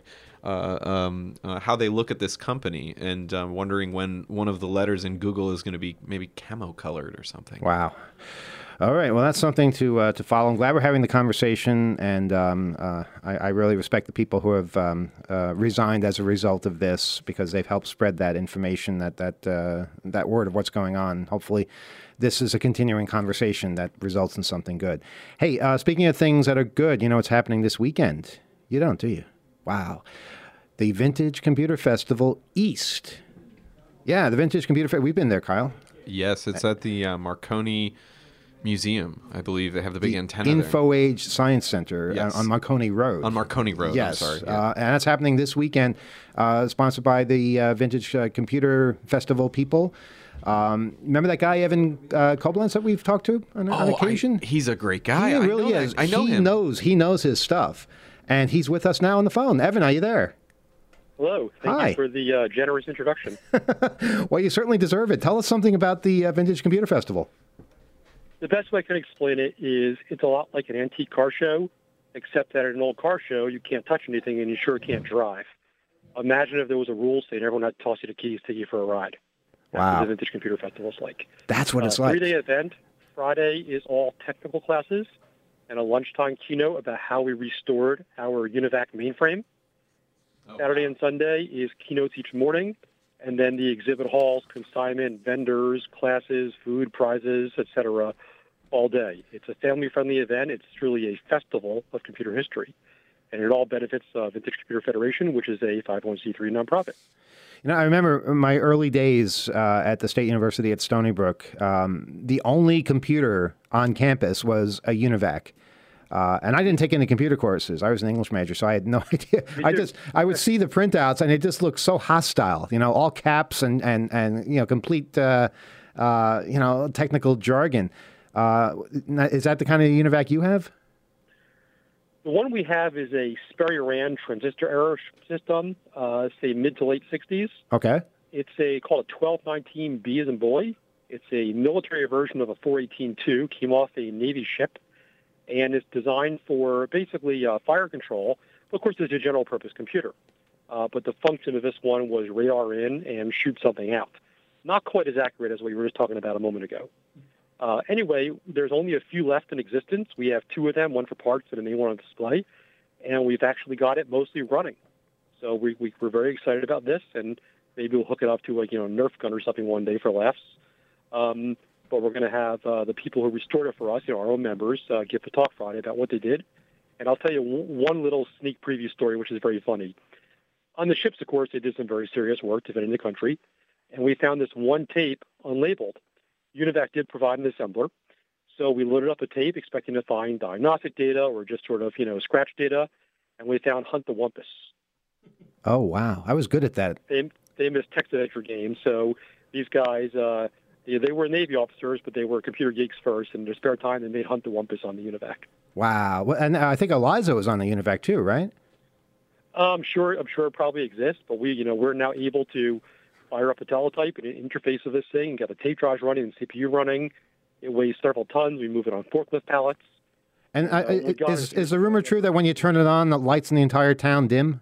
[SPEAKER 7] how they look at this company and wondering when one of the letters in Google is going to be maybe camo colored or something.
[SPEAKER 3] Wow. All right. Well, that's something to follow. I'm glad we're having the conversation, and I really respect the people who have resigned as a result of this because they've helped spread that information, that word of what's going on. Hopefully, this is a continuing conversation that results in something good. Hey, speaking of things that are good, you know what's happening this weekend? You don't, do you? Wow. The Vintage Computer Festival East. Yeah, the Vintage Computer Festival. We've been there, Kyle.
[SPEAKER 7] Yes, it's at the Marconi Museum, I believe. They have the big antenna
[SPEAKER 3] Info Age Science Center on Marconi Road.
[SPEAKER 7] On Marconi Road,
[SPEAKER 3] yes.
[SPEAKER 7] I'm sorry. Yeah.
[SPEAKER 3] And that's happening this weekend, sponsored by the Vintage Computer Festival people. Remember that guy, Evan Koblenz, that we've talked to on occasion?
[SPEAKER 7] He's a great guy.
[SPEAKER 3] He really is.
[SPEAKER 7] I know him.
[SPEAKER 3] He knows his stuff. And he's with us now on the phone. Evan, are you there?
[SPEAKER 9] Hello. Thank you for the generous introduction.
[SPEAKER 3] Well, you certainly deserve it. Tell us something about the Vintage Computer Festival.
[SPEAKER 9] The best way I can explain it is it's a lot like an antique car show, except that at an old car show, you can't touch anything and you sure can't drive. Imagine if there was a rule saying everyone had to toss you the keys, take you for a ride. That's
[SPEAKER 3] Wow.
[SPEAKER 9] what the Vintage Computer Festival is like.
[SPEAKER 3] That's what it's like.
[SPEAKER 9] 3-day event. Friday is all technical classes and a lunchtime keynote about how we restored our UNIVAC mainframe. Saturday and Sunday is keynotes each morning, and then the exhibit halls, consignment, vendors, classes, food, prizes, etc., all day. It's a family-friendly event. It's truly a festival of computer history, and it all benefits Vintage Computer Federation, which is a 501c3 nonprofit.
[SPEAKER 3] You know, I remember my early days at the State University at Stony Brook. The only computer on campus was a UNIVAC. And I didn't take any computer courses. I was an English major, so I had no idea. I would see the printouts, and it just looked so hostile. You know, all caps and complete technical jargon. Is that the kind of UNIVAC you have?
[SPEAKER 9] The one we have is a Sperry-Rand transistor error system, say mid to late 60s.
[SPEAKER 3] Okay.
[SPEAKER 9] It's called a 1219B as in boy. It's a military version of a 418-2, came off a Navy ship, and it's designed for basically fire control. Of course, it's a general-purpose computer, but the function of this one was radar in and shoot something out. Not quite as accurate as we were just talking about a moment ago. Anyway, there's only a few left in existence. We have 2 of them, one for parts and a main one on display, and we've actually got it mostly running. So we're very excited about this, and maybe we'll hook it up to a Nerf gun or something one day for laughs. But we're going to have the people who restored it for us, our own members, give a talk Friday about what they did. And I'll tell you one little sneak preview story, which is very funny. On the ships, of course, they did some very serious work defending the country, and we found this one tape unlabeled. UNIVAC did provide an assembler, so we loaded up a tape expecting to find diagnostic data or just sort of, scratch data, and we found Hunt the Wumpus.
[SPEAKER 3] Oh, wow. I was good at that.
[SPEAKER 9] They missed text editor game, so these guys, they were Navy officers, but they were computer geeks first, and in their spare time, they made Hunt the Wumpus on the UNIVAC.
[SPEAKER 3] Wow. Well, and I think Eliza was on the UNIVAC too, right?
[SPEAKER 9] I'm sure it probably exists, but we're now able to fire up a teletype and interface with this thing and get the tape drives running and CPU running. It weighs several tons. We move it on forklift pallets.
[SPEAKER 3] And is the rumor true that when you turn it on, the lights in the entire town dim?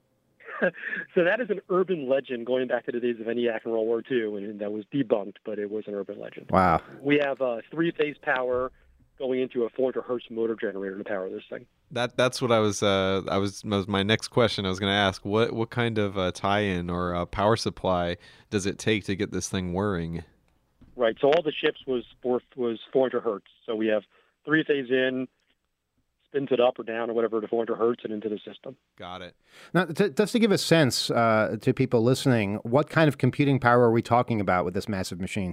[SPEAKER 9] So that is an urban legend going back to the days of ENIAC and World War II, and that was debunked, but it was an urban legend.
[SPEAKER 3] Wow.
[SPEAKER 9] We have 3-phase power going into a 400 hertz motor generator to power this thing.
[SPEAKER 7] That's what I was my next question. I was going to ask what kind of tie-in or power supply does it take to get this thing whirring?
[SPEAKER 9] Right. So all the ships was 400 hertz. So we have 3-phase in, spins it up or down or whatever to 400 hertz and into the system.
[SPEAKER 7] Got it.
[SPEAKER 3] Now, just to give a sense to people listening, what kind of computing power are we talking about with this massive machine?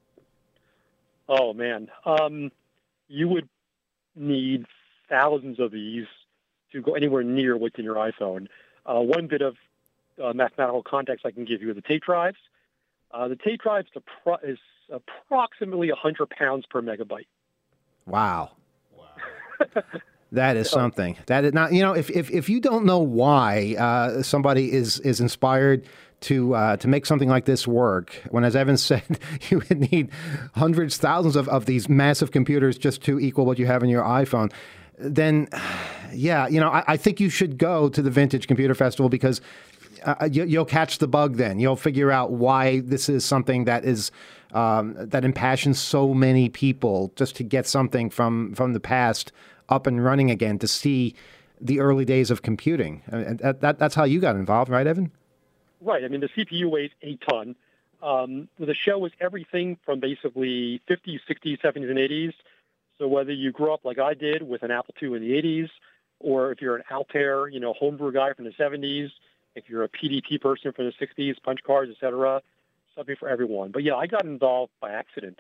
[SPEAKER 9] Oh man, you would need thousands of these to go anywhere near what's in your iPhone. One bit of mathematical context I can give you are the tape drives. The tape drive is approximately 100 pounds per megabyte.
[SPEAKER 3] Wow. That is something. That is not, if you don't know why somebody is inspired to make something like this work, when, as Evan said, you would need hundreds, thousands of these massive computers just to equal what you have in your iPhone, then, yeah, I think you should go to the Vintage Computer Festival because you'll catch the bug then. You'll figure out why this is something that is that impassions so many people just to get something from the past up and running again, to see the early days of computing. And that's how you got involved, right, Evan?
[SPEAKER 9] Right. I mean, the CPU weighs a ton. The show was everything from basically 50s, 60s, 70s, and 80s. So whether you grew up like I did with an Apple II in the 80s, or if you're an Altair, homebrew guy from the 70s, if you're a PDP person from the 60s, punch cards, etc., something for everyone. But yeah, I got involved by accident.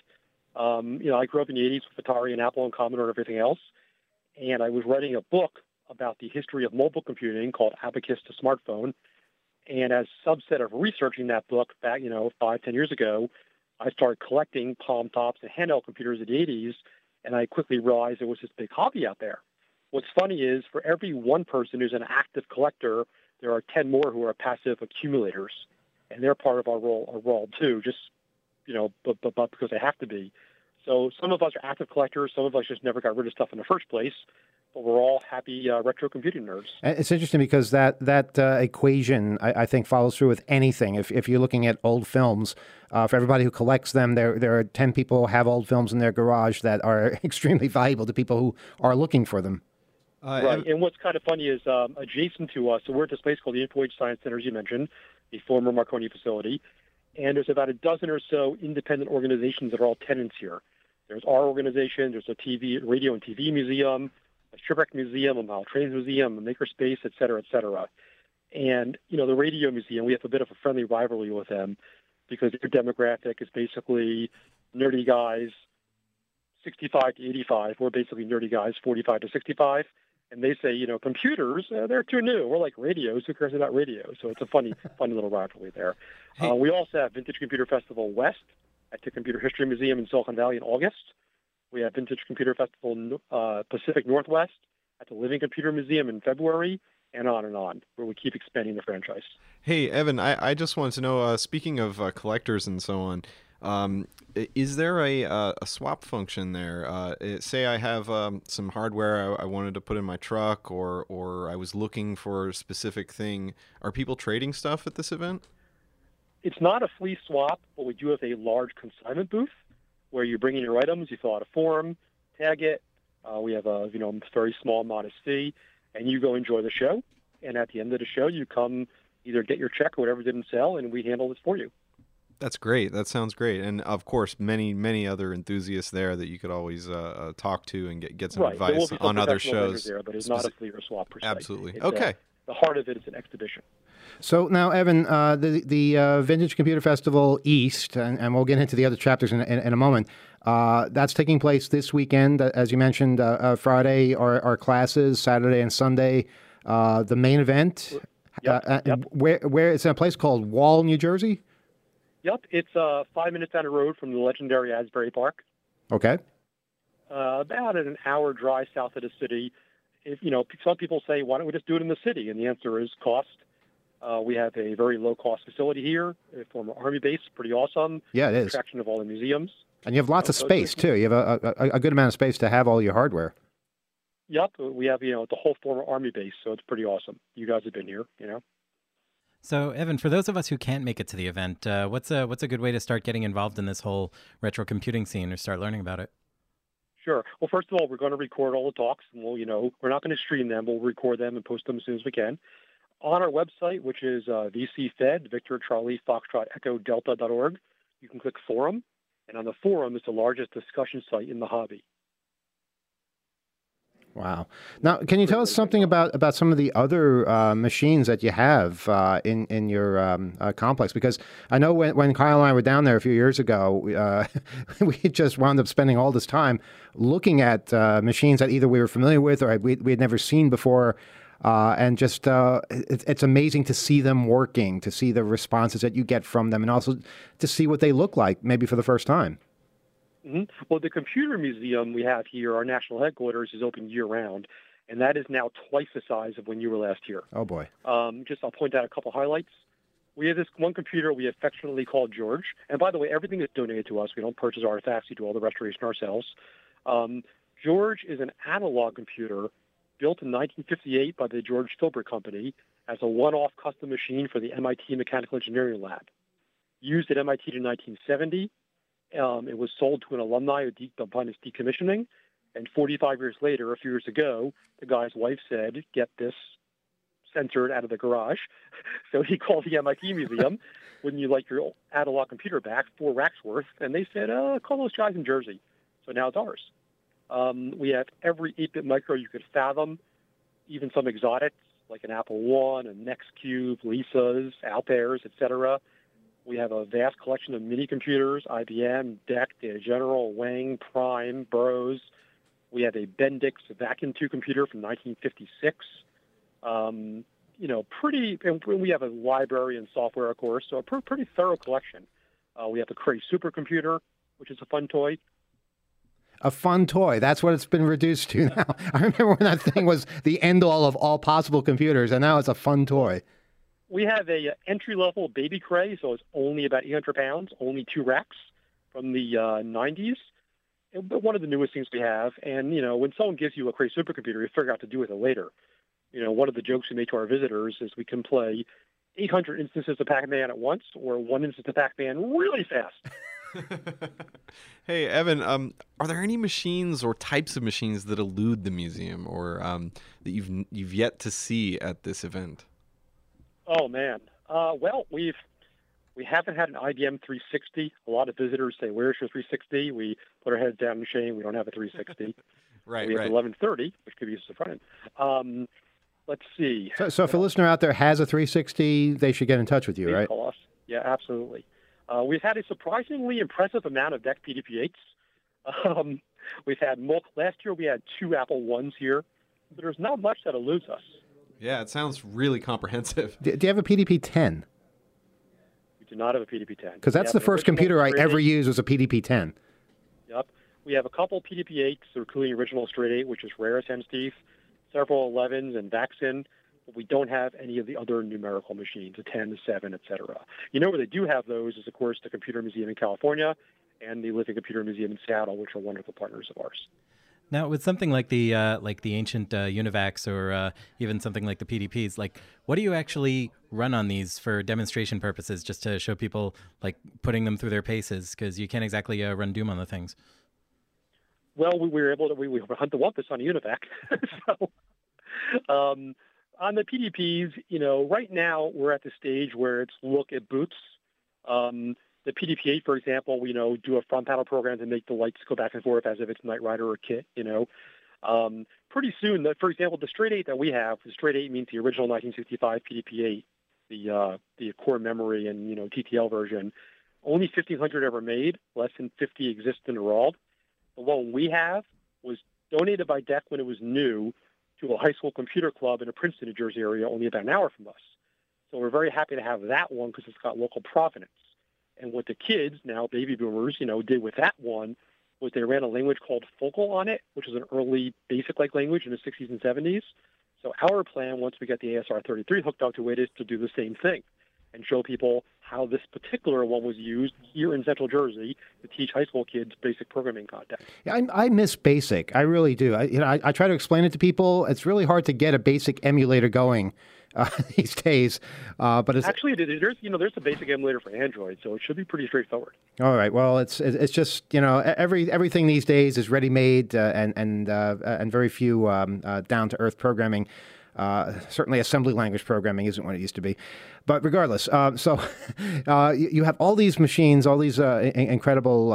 [SPEAKER 9] I grew up in the 80s with Atari and Apple and Commodore and everything else, and I was writing a book about the history of mobile computing called Abacus to Smartphone. And as a subset of researching that book back, 5-10 years ago, I started collecting palm tops and handheld computers in the 80s, and I quickly realized there was this big hobby out there. What's funny is for every one person who's an active collector, there are 10 more who are passive accumulators, and they're part of our role too, just, but because they have to be. So some of us are active collectors, some of us just never got rid of stuff in the first place, but we're all happy retro computing nerds.
[SPEAKER 3] It's interesting because that equation, I think, follows through with anything. If you're looking at old films, for everybody who collects them, there are 10 people who have old films in their garage that are extremely valuable to people who are looking for them.
[SPEAKER 9] Right, and what's kind of funny is adjacent to us, so we're at this place called the InfoAge Science Center, as you mentioned, the former Marconi facility, and there's about a dozen or so independent organizations that are all tenants here. There's our organization, there's a radio and TV museum, a shipwreck museum, a model trains museum, a makerspace, et cetera, et cetera. And, the radio museum, we have a bit of a friendly rivalry with them because their demographic is basically nerdy guys 65 to 85. We're basically nerdy guys 45 to 65. And they say, computers, they're too new. We're like radios. Who cares about radio? So it's a funny little rivalry there. We also have Vintage Computer Festival West at the Computer History Museum in Silicon Valley in August. We have Vintage Computer Festival Pacific Northwest at the Living Computer Museum in February, and on, where we keep expanding the franchise.
[SPEAKER 7] Hey, Evan, I just wanted to know, speaking of collectors and so on, is there a swap function there? Say I have some hardware I wanted to put in my truck, or I was looking for a specific thing. Are people trading stuff at this event?
[SPEAKER 9] It's not a flea swap, but we do have a large consignment booth where you bring in your items, you fill out a form, tag it. We have a very small, modest fee, and you go enjoy the show. And at the end of the show, you come either get your check or whatever didn't sell, and we handle this for you.
[SPEAKER 7] That's great. That sounds great. And of course, many other enthusiasts there that you could always talk to and get some advice on other shows.
[SPEAKER 9] There, but it's not a flea or swap per se.
[SPEAKER 7] Absolutely.
[SPEAKER 9] It's
[SPEAKER 7] okay.
[SPEAKER 9] The heart of it is an exhibition.
[SPEAKER 3] So now, Evan, the Vintage Computer Festival East, and we'll get into the other chapters in a moment, that's taking place this weekend. As you mentioned, Friday are classes, Saturday and Sunday, the main event.
[SPEAKER 9] Yep.
[SPEAKER 3] Where it's in a place called Wall, New Jersey?
[SPEAKER 9] Yep, it's 5 minutes down the road from the legendary Asbury Park.
[SPEAKER 3] Okay.
[SPEAKER 9] About an hour drive south of the city. If some people say, why don't we just do it in the city? And the answer is cost. We have a very low-cost facility here, a former Army base, pretty awesome.
[SPEAKER 3] Yeah, it is.
[SPEAKER 9] Attraction of all the museums.
[SPEAKER 3] And you have lots of space, too. You have a good amount of space to have all your hardware.
[SPEAKER 9] Yep, we have, the whole former Army base, so it's pretty awesome. You guys have been here,
[SPEAKER 6] So, Evan, for those of us who can't make it to the event, what's a good way to start getting involved in this whole retro computing scene or start learning about it?
[SPEAKER 9] Sure. Well, first of all, we're going to record all the talks, and we're not going to stream them. We'll record them and post them as soon as we can. On our website, which is VCFed, Victor Charlie Foxtrot Echo Delta.org, you can click Forum, and on the forum, it's the largest discussion site in the hobby.
[SPEAKER 3] Wow. Now, can you tell us something about some of the other machines that you have in your complex? Because I know when Kyle and I were down there a few years ago, we just wound up spending all this time looking at machines that either we were familiar with or we had never seen before. And just it's amazing to see them working, to see the responses that you get from them, and also to see what they look like maybe for the first time.
[SPEAKER 9] Mm-hmm. Well, the computer museum we have here, our national headquarters, is open year-round, and that is now twice the size of when you were last here.
[SPEAKER 3] Oh, boy.
[SPEAKER 9] I'll point out a couple highlights. We have this one computer we affectionately call George. And by the way, everything is donated to us. We don't purchase artifacts. We do all the restoration ourselves. George is an analog computer built in 1958 by the George Filbert Company as a one-off custom machine for the MIT Mechanical Engineering Lab. Used at MIT in 1970, it was sold to an alumni upon its decommissioning. And 45 years later, a few years ago, the guy's wife said, "Get this censored out of the garage." So he called the MIT Museum, "Wouldn't you like your analog computer back, 4 racks worth?" And they said, "Call those guys in Jersey." So now it's ours. We have every 8-bit micro you could fathom, even some exotics like an Apple I, a Nextcube, Lisas, Altairs, etc. We have a vast collection of mini computers, IBM, DEC, Data General, Wang, Prime, Burroughs. We have a Bendix vacuum tube computer from 1956. And we have a library and software, of course, so a pretty thorough collection. We have the Cray supercomputer, which is a fun toy.
[SPEAKER 3] A fun toy. That's what it's been reduced to now. I remember when that thing was the end-all of all possible computers, and now it's a fun toy.
[SPEAKER 9] We have a entry-level baby Cray, so it's only about 800 pounds, only 2 racks from the 90s. But one of the newest things we have, and, when someone gives you a Cray supercomputer, you figure out to do with it later. One of the jokes we make to our visitors is we can play 800 instances of Pac-Man at once or 1 instance of Pac-Man really fast.
[SPEAKER 7] Hey, Evan, are there any machines or types of machines that elude the museum or that you've yet to see at this event?
[SPEAKER 9] Oh, man. Well, we haven't had an IBM 360. A lot of visitors say, "Where's your 360?" We put our heads down in shame. We don't have a 360.
[SPEAKER 7] Right,
[SPEAKER 9] we have
[SPEAKER 7] right.
[SPEAKER 9] 1130, which could be used as a front end. Let's see.
[SPEAKER 3] So if a listener out there has a 360, they should get in touch with you,
[SPEAKER 9] Please
[SPEAKER 3] right?
[SPEAKER 9] call us. Yeah, absolutely. We've had a surprisingly impressive amount of DEC PDP-8s. We've had last year we had 2 Apple I's here, but there's not much that eludes us.
[SPEAKER 7] Yeah, it sounds really comprehensive.
[SPEAKER 3] Do you have a PDP-10?
[SPEAKER 9] We do not have a PDP-10.
[SPEAKER 3] Because that's the first computer I ever used was a PDP-10.
[SPEAKER 9] Yep. We have a couple PDP-8s, including original straight 8, which is rare as hen's teeth, several 11s and Vaxin, but we don't have any of the other numerical machines, the 10, the 7, etc. Where they do have those is, of course, the Computer Museum in California and the Living Computer Museum in Seattle, which are wonderful partners of ours.
[SPEAKER 6] Now, with something like the ancient Univacs or even something like the PDPs, what do you actually run on these for demonstration purposes, just to show people, putting them through their paces? Because you can't exactly run Doom on the things.
[SPEAKER 9] Well, we were able to we hunt the Wumpus on a Univac. So on the PDPs, right now we're at the stage where it's look at boots. The PDP-8, for example, we do a front panel program to make the lights go back and forth as if it's Knight Rider or KITT. Pretty soon, for example, the straight 8 that we have, the straight 8 means the original 1965 PDP-8, the core memory and TTL version. Only 1,500 ever made. Less than 50 exist in the world. The one we have was donated by DEC when it was new to a high school computer club in the Princeton, New Jersey area, only about an hour from us. So we're very happy to have that one because it's got local provenance. And what the kids, now baby boomers, did with that one was they ran a language called Focal on it, which is an early basic-like language in the 60s and 70s. So our plan, once we get the ASR33 hooked up to it, is to do the same thing and show people how this particular one was used here in Central Jersey to teach high school kids basic programming content.
[SPEAKER 3] Yeah, I miss BASIC. I really do. I try to explain it to people. It's really hard to get a BASIC emulator going these days. But it's
[SPEAKER 9] actually there's a BASIC emulator for Android, so it should be pretty straightforward.
[SPEAKER 3] All right. Well, it's just everything these days is ready made and very few down to earth programming. Certainly assembly language programming isn't what it used to be. But regardless, so you have all these machines, all these incredible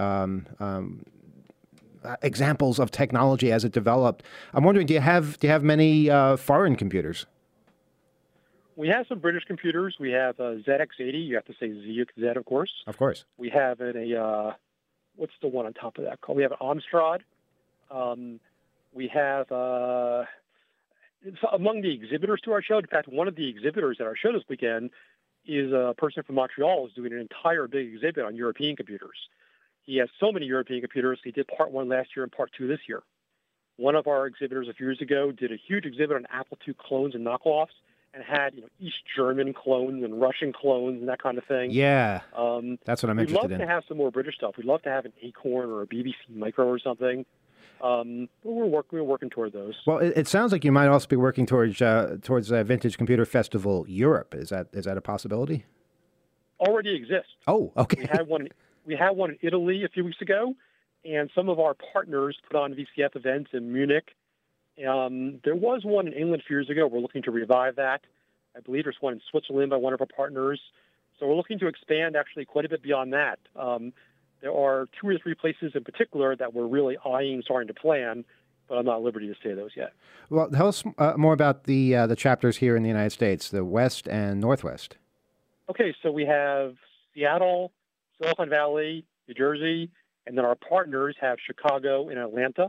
[SPEAKER 3] examples of technology as it developed. I'm wondering, do you have many foreign computers?
[SPEAKER 9] We have some British computers. We have a ZX80. You have to say Z, of course.
[SPEAKER 3] Of course.
[SPEAKER 9] We have what's the one on top of that called? We have an Amstrad. We have among the exhibitors to our show. In fact, one of the exhibitors at our show this weekend is a person from Montreal who's doing an entire big exhibit on European computers. He has so many European computers. He did part 1 last year and part 2 this year. One of our exhibitors a few years ago did a huge exhibit on Apple II clones and knockoffs, and had East German clones and Russian clones and that kind of thing.
[SPEAKER 3] Yeah, that's what I'm
[SPEAKER 9] We'd
[SPEAKER 3] interested
[SPEAKER 9] love
[SPEAKER 3] in.
[SPEAKER 9] to have some more British stuff. We'd love to have an Acorn or a BBC Micro or something. But we're working toward those.
[SPEAKER 3] Well, it sounds like you might also be working towards Vintage Computer Festival Europe. Is that a possibility?
[SPEAKER 9] Already exists.
[SPEAKER 3] Oh, okay.
[SPEAKER 9] We had one in Italy a few weeks ago, and some of our partners put on VCF events in Munich. There was one in England a few years ago. We're looking to revive that. I believe there's one in Switzerland by one of our partners. So we're looking to expand actually quite a bit beyond that. There are 2 or 3 places in particular that we're really eyeing, starting to plan, but I'm not at liberty to say those yet.
[SPEAKER 3] Well, tell us more about the chapters here in the United States, the West and Northwest.
[SPEAKER 9] Okay, so we have Seattle, Silicon Valley, New Jersey, and then our partners have Chicago and Atlanta.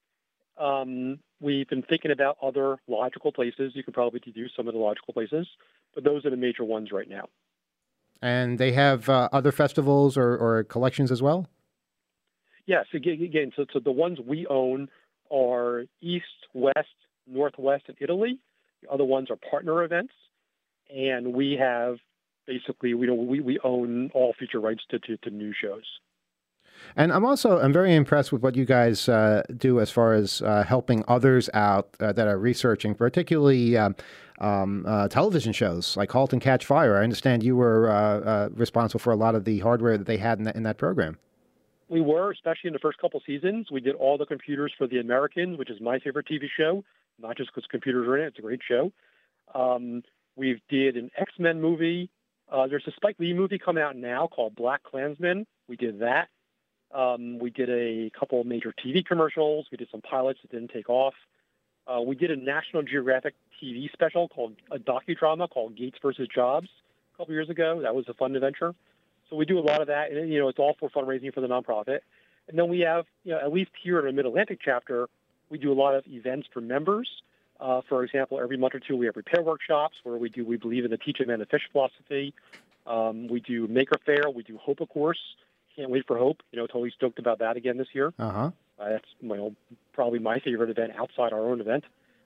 [SPEAKER 9] We've been thinking about other logical places. You could probably deduce some of the logical places, but those are the major ones right now.
[SPEAKER 3] And they have other festivals or collections as well?
[SPEAKER 9] Yes, again, so the ones we own are East, West, Northwest, and Italy. The other ones are partner events, and we have basically we own all feature rights to new shows.
[SPEAKER 3] And I'm very impressed with what you guys do as far as helping others out that are researching, particularly television shows like *Halt and Catch Fire*. I understand you were responsible for a lot of the hardware that they had in that program.
[SPEAKER 9] We were, especially in the first couple seasons. We did all the computers for The Americans, which is my favorite TV show, not just because computers are in it. It's a great show. We did an X-Men movie. There's a Spike Lee movie coming out now called Black Klansman. We did that. We did a couple of major TV commercials. We did some pilots that didn't take off. We did a National Geographic TV special called a docudrama called Gates versus Jobs a couple years ago. That was a fun adventure. So we do a lot of that, and it's all for fundraising for the nonprofit. And then we have, at least here in the Mid-Atlantic chapter, we do a lot of events for members. For example, every month or two we have repair workshops where we believe in the teach a man to fish philosophy. We do Maker Fair. We do Hope, of course. Can't wait for Hope. Totally stoked about that again this year.
[SPEAKER 3] Uh-huh.
[SPEAKER 9] That's probably my favorite event outside our own event.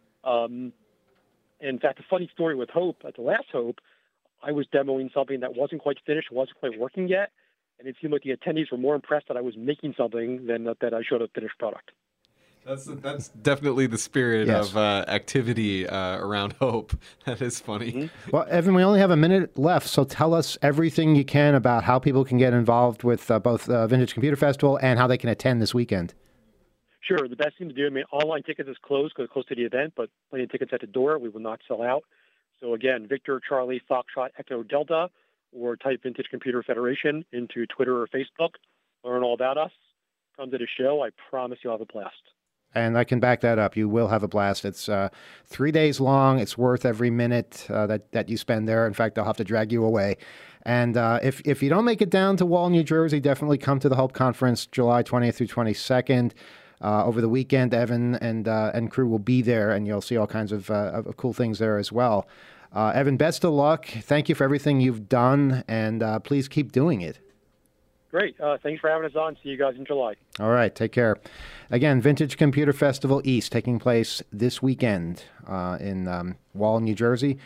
[SPEAKER 9] In fact, a funny story with Hope, at the last Hope, I was demoing something that wasn't quite finished, wasn't quite working yet, and it seemed like the attendees were more impressed that I was making something than that I showed a finished product.
[SPEAKER 7] That's definitely the spirit of activity around Hope. That is funny.
[SPEAKER 9] Mm-hmm.
[SPEAKER 3] Well, Evan, we only have a minute left, so tell us everything you can about how people can get involved with both Vintage Computer Festival and how they can attend this weekend.
[SPEAKER 9] Sure. The best thing to do, online tickets is closed because it's close to the event, but plenty of tickets at the door. We will not sell out. So again, Victor, Charlie, Foxtrot, Echo, Delta, or type Vintage Computer Federation into Twitter or Facebook. Learn all about us. Come to the show. I promise you'll have a blast.
[SPEAKER 3] And I can back that up. You will have a blast. It's 3 days long. It's worth every minute that you spend there. In fact, they'll have to drag you away. And if you don't make it down to Wall, New Jersey, definitely come to the Hope Conference, July 20th through 22nd. Over the weekend, Evan and crew will be there, and you'll see all kinds of cool things there as well. Evan, best of luck. Thank you for everything you've done, and please keep doing it.
[SPEAKER 9] Great. Thanks for having us on. See you guys in July.
[SPEAKER 3] All right. Take care. Again, Vintage Computer Festival East taking place this weekend in Wall, New Jersey.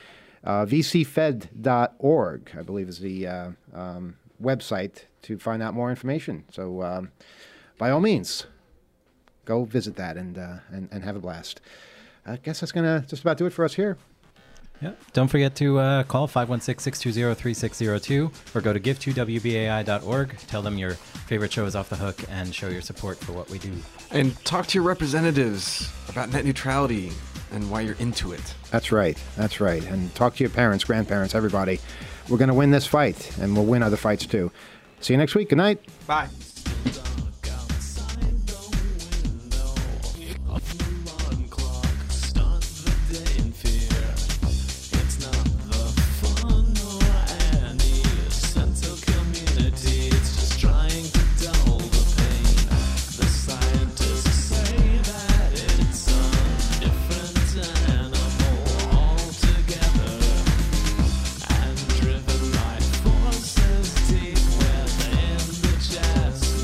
[SPEAKER 3] VCFed.org, I believe, is the website to find out more information. So by all means, go visit that and have a blast. I guess that's going to just about do it for us here.
[SPEAKER 6] Yeah. Don't forget to call 516-620-3602 or go to give2wbai.org. Tell them your favorite show is Off the Hook and show your support for what we do.
[SPEAKER 7] And talk to your representatives about net neutrality and why you're into it.
[SPEAKER 3] That's right. That's right. And talk to your parents, grandparents, everybody. We're going to win this fight, and we'll win other fights too. See you next week. Good night.
[SPEAKER 7] Bye.
[SPEAKER 5] Forces deep within the chest.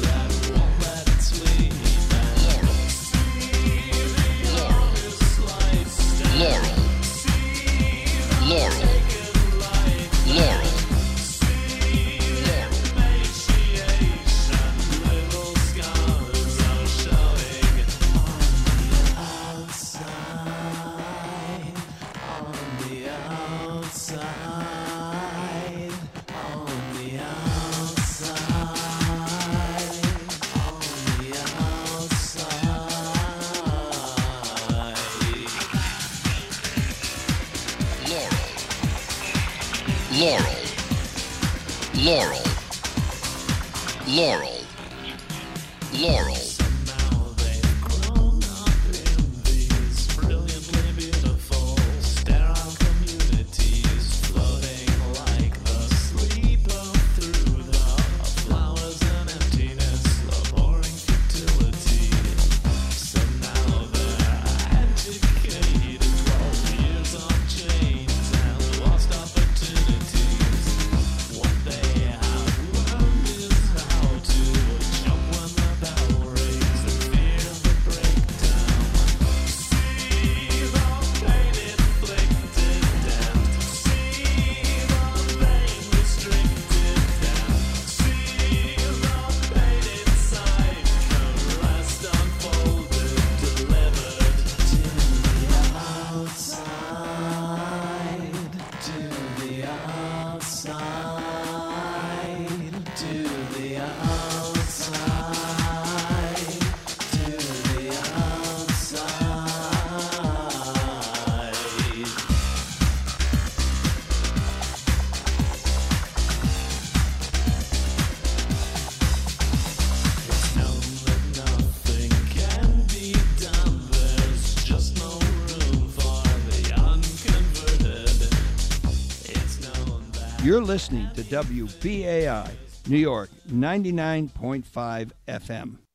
[SPEAKER 8] Laurel. Laurel. Laurel. Laurel.
[SPEAKER 10] You're listening to WBAI, New York, 99.5 FM.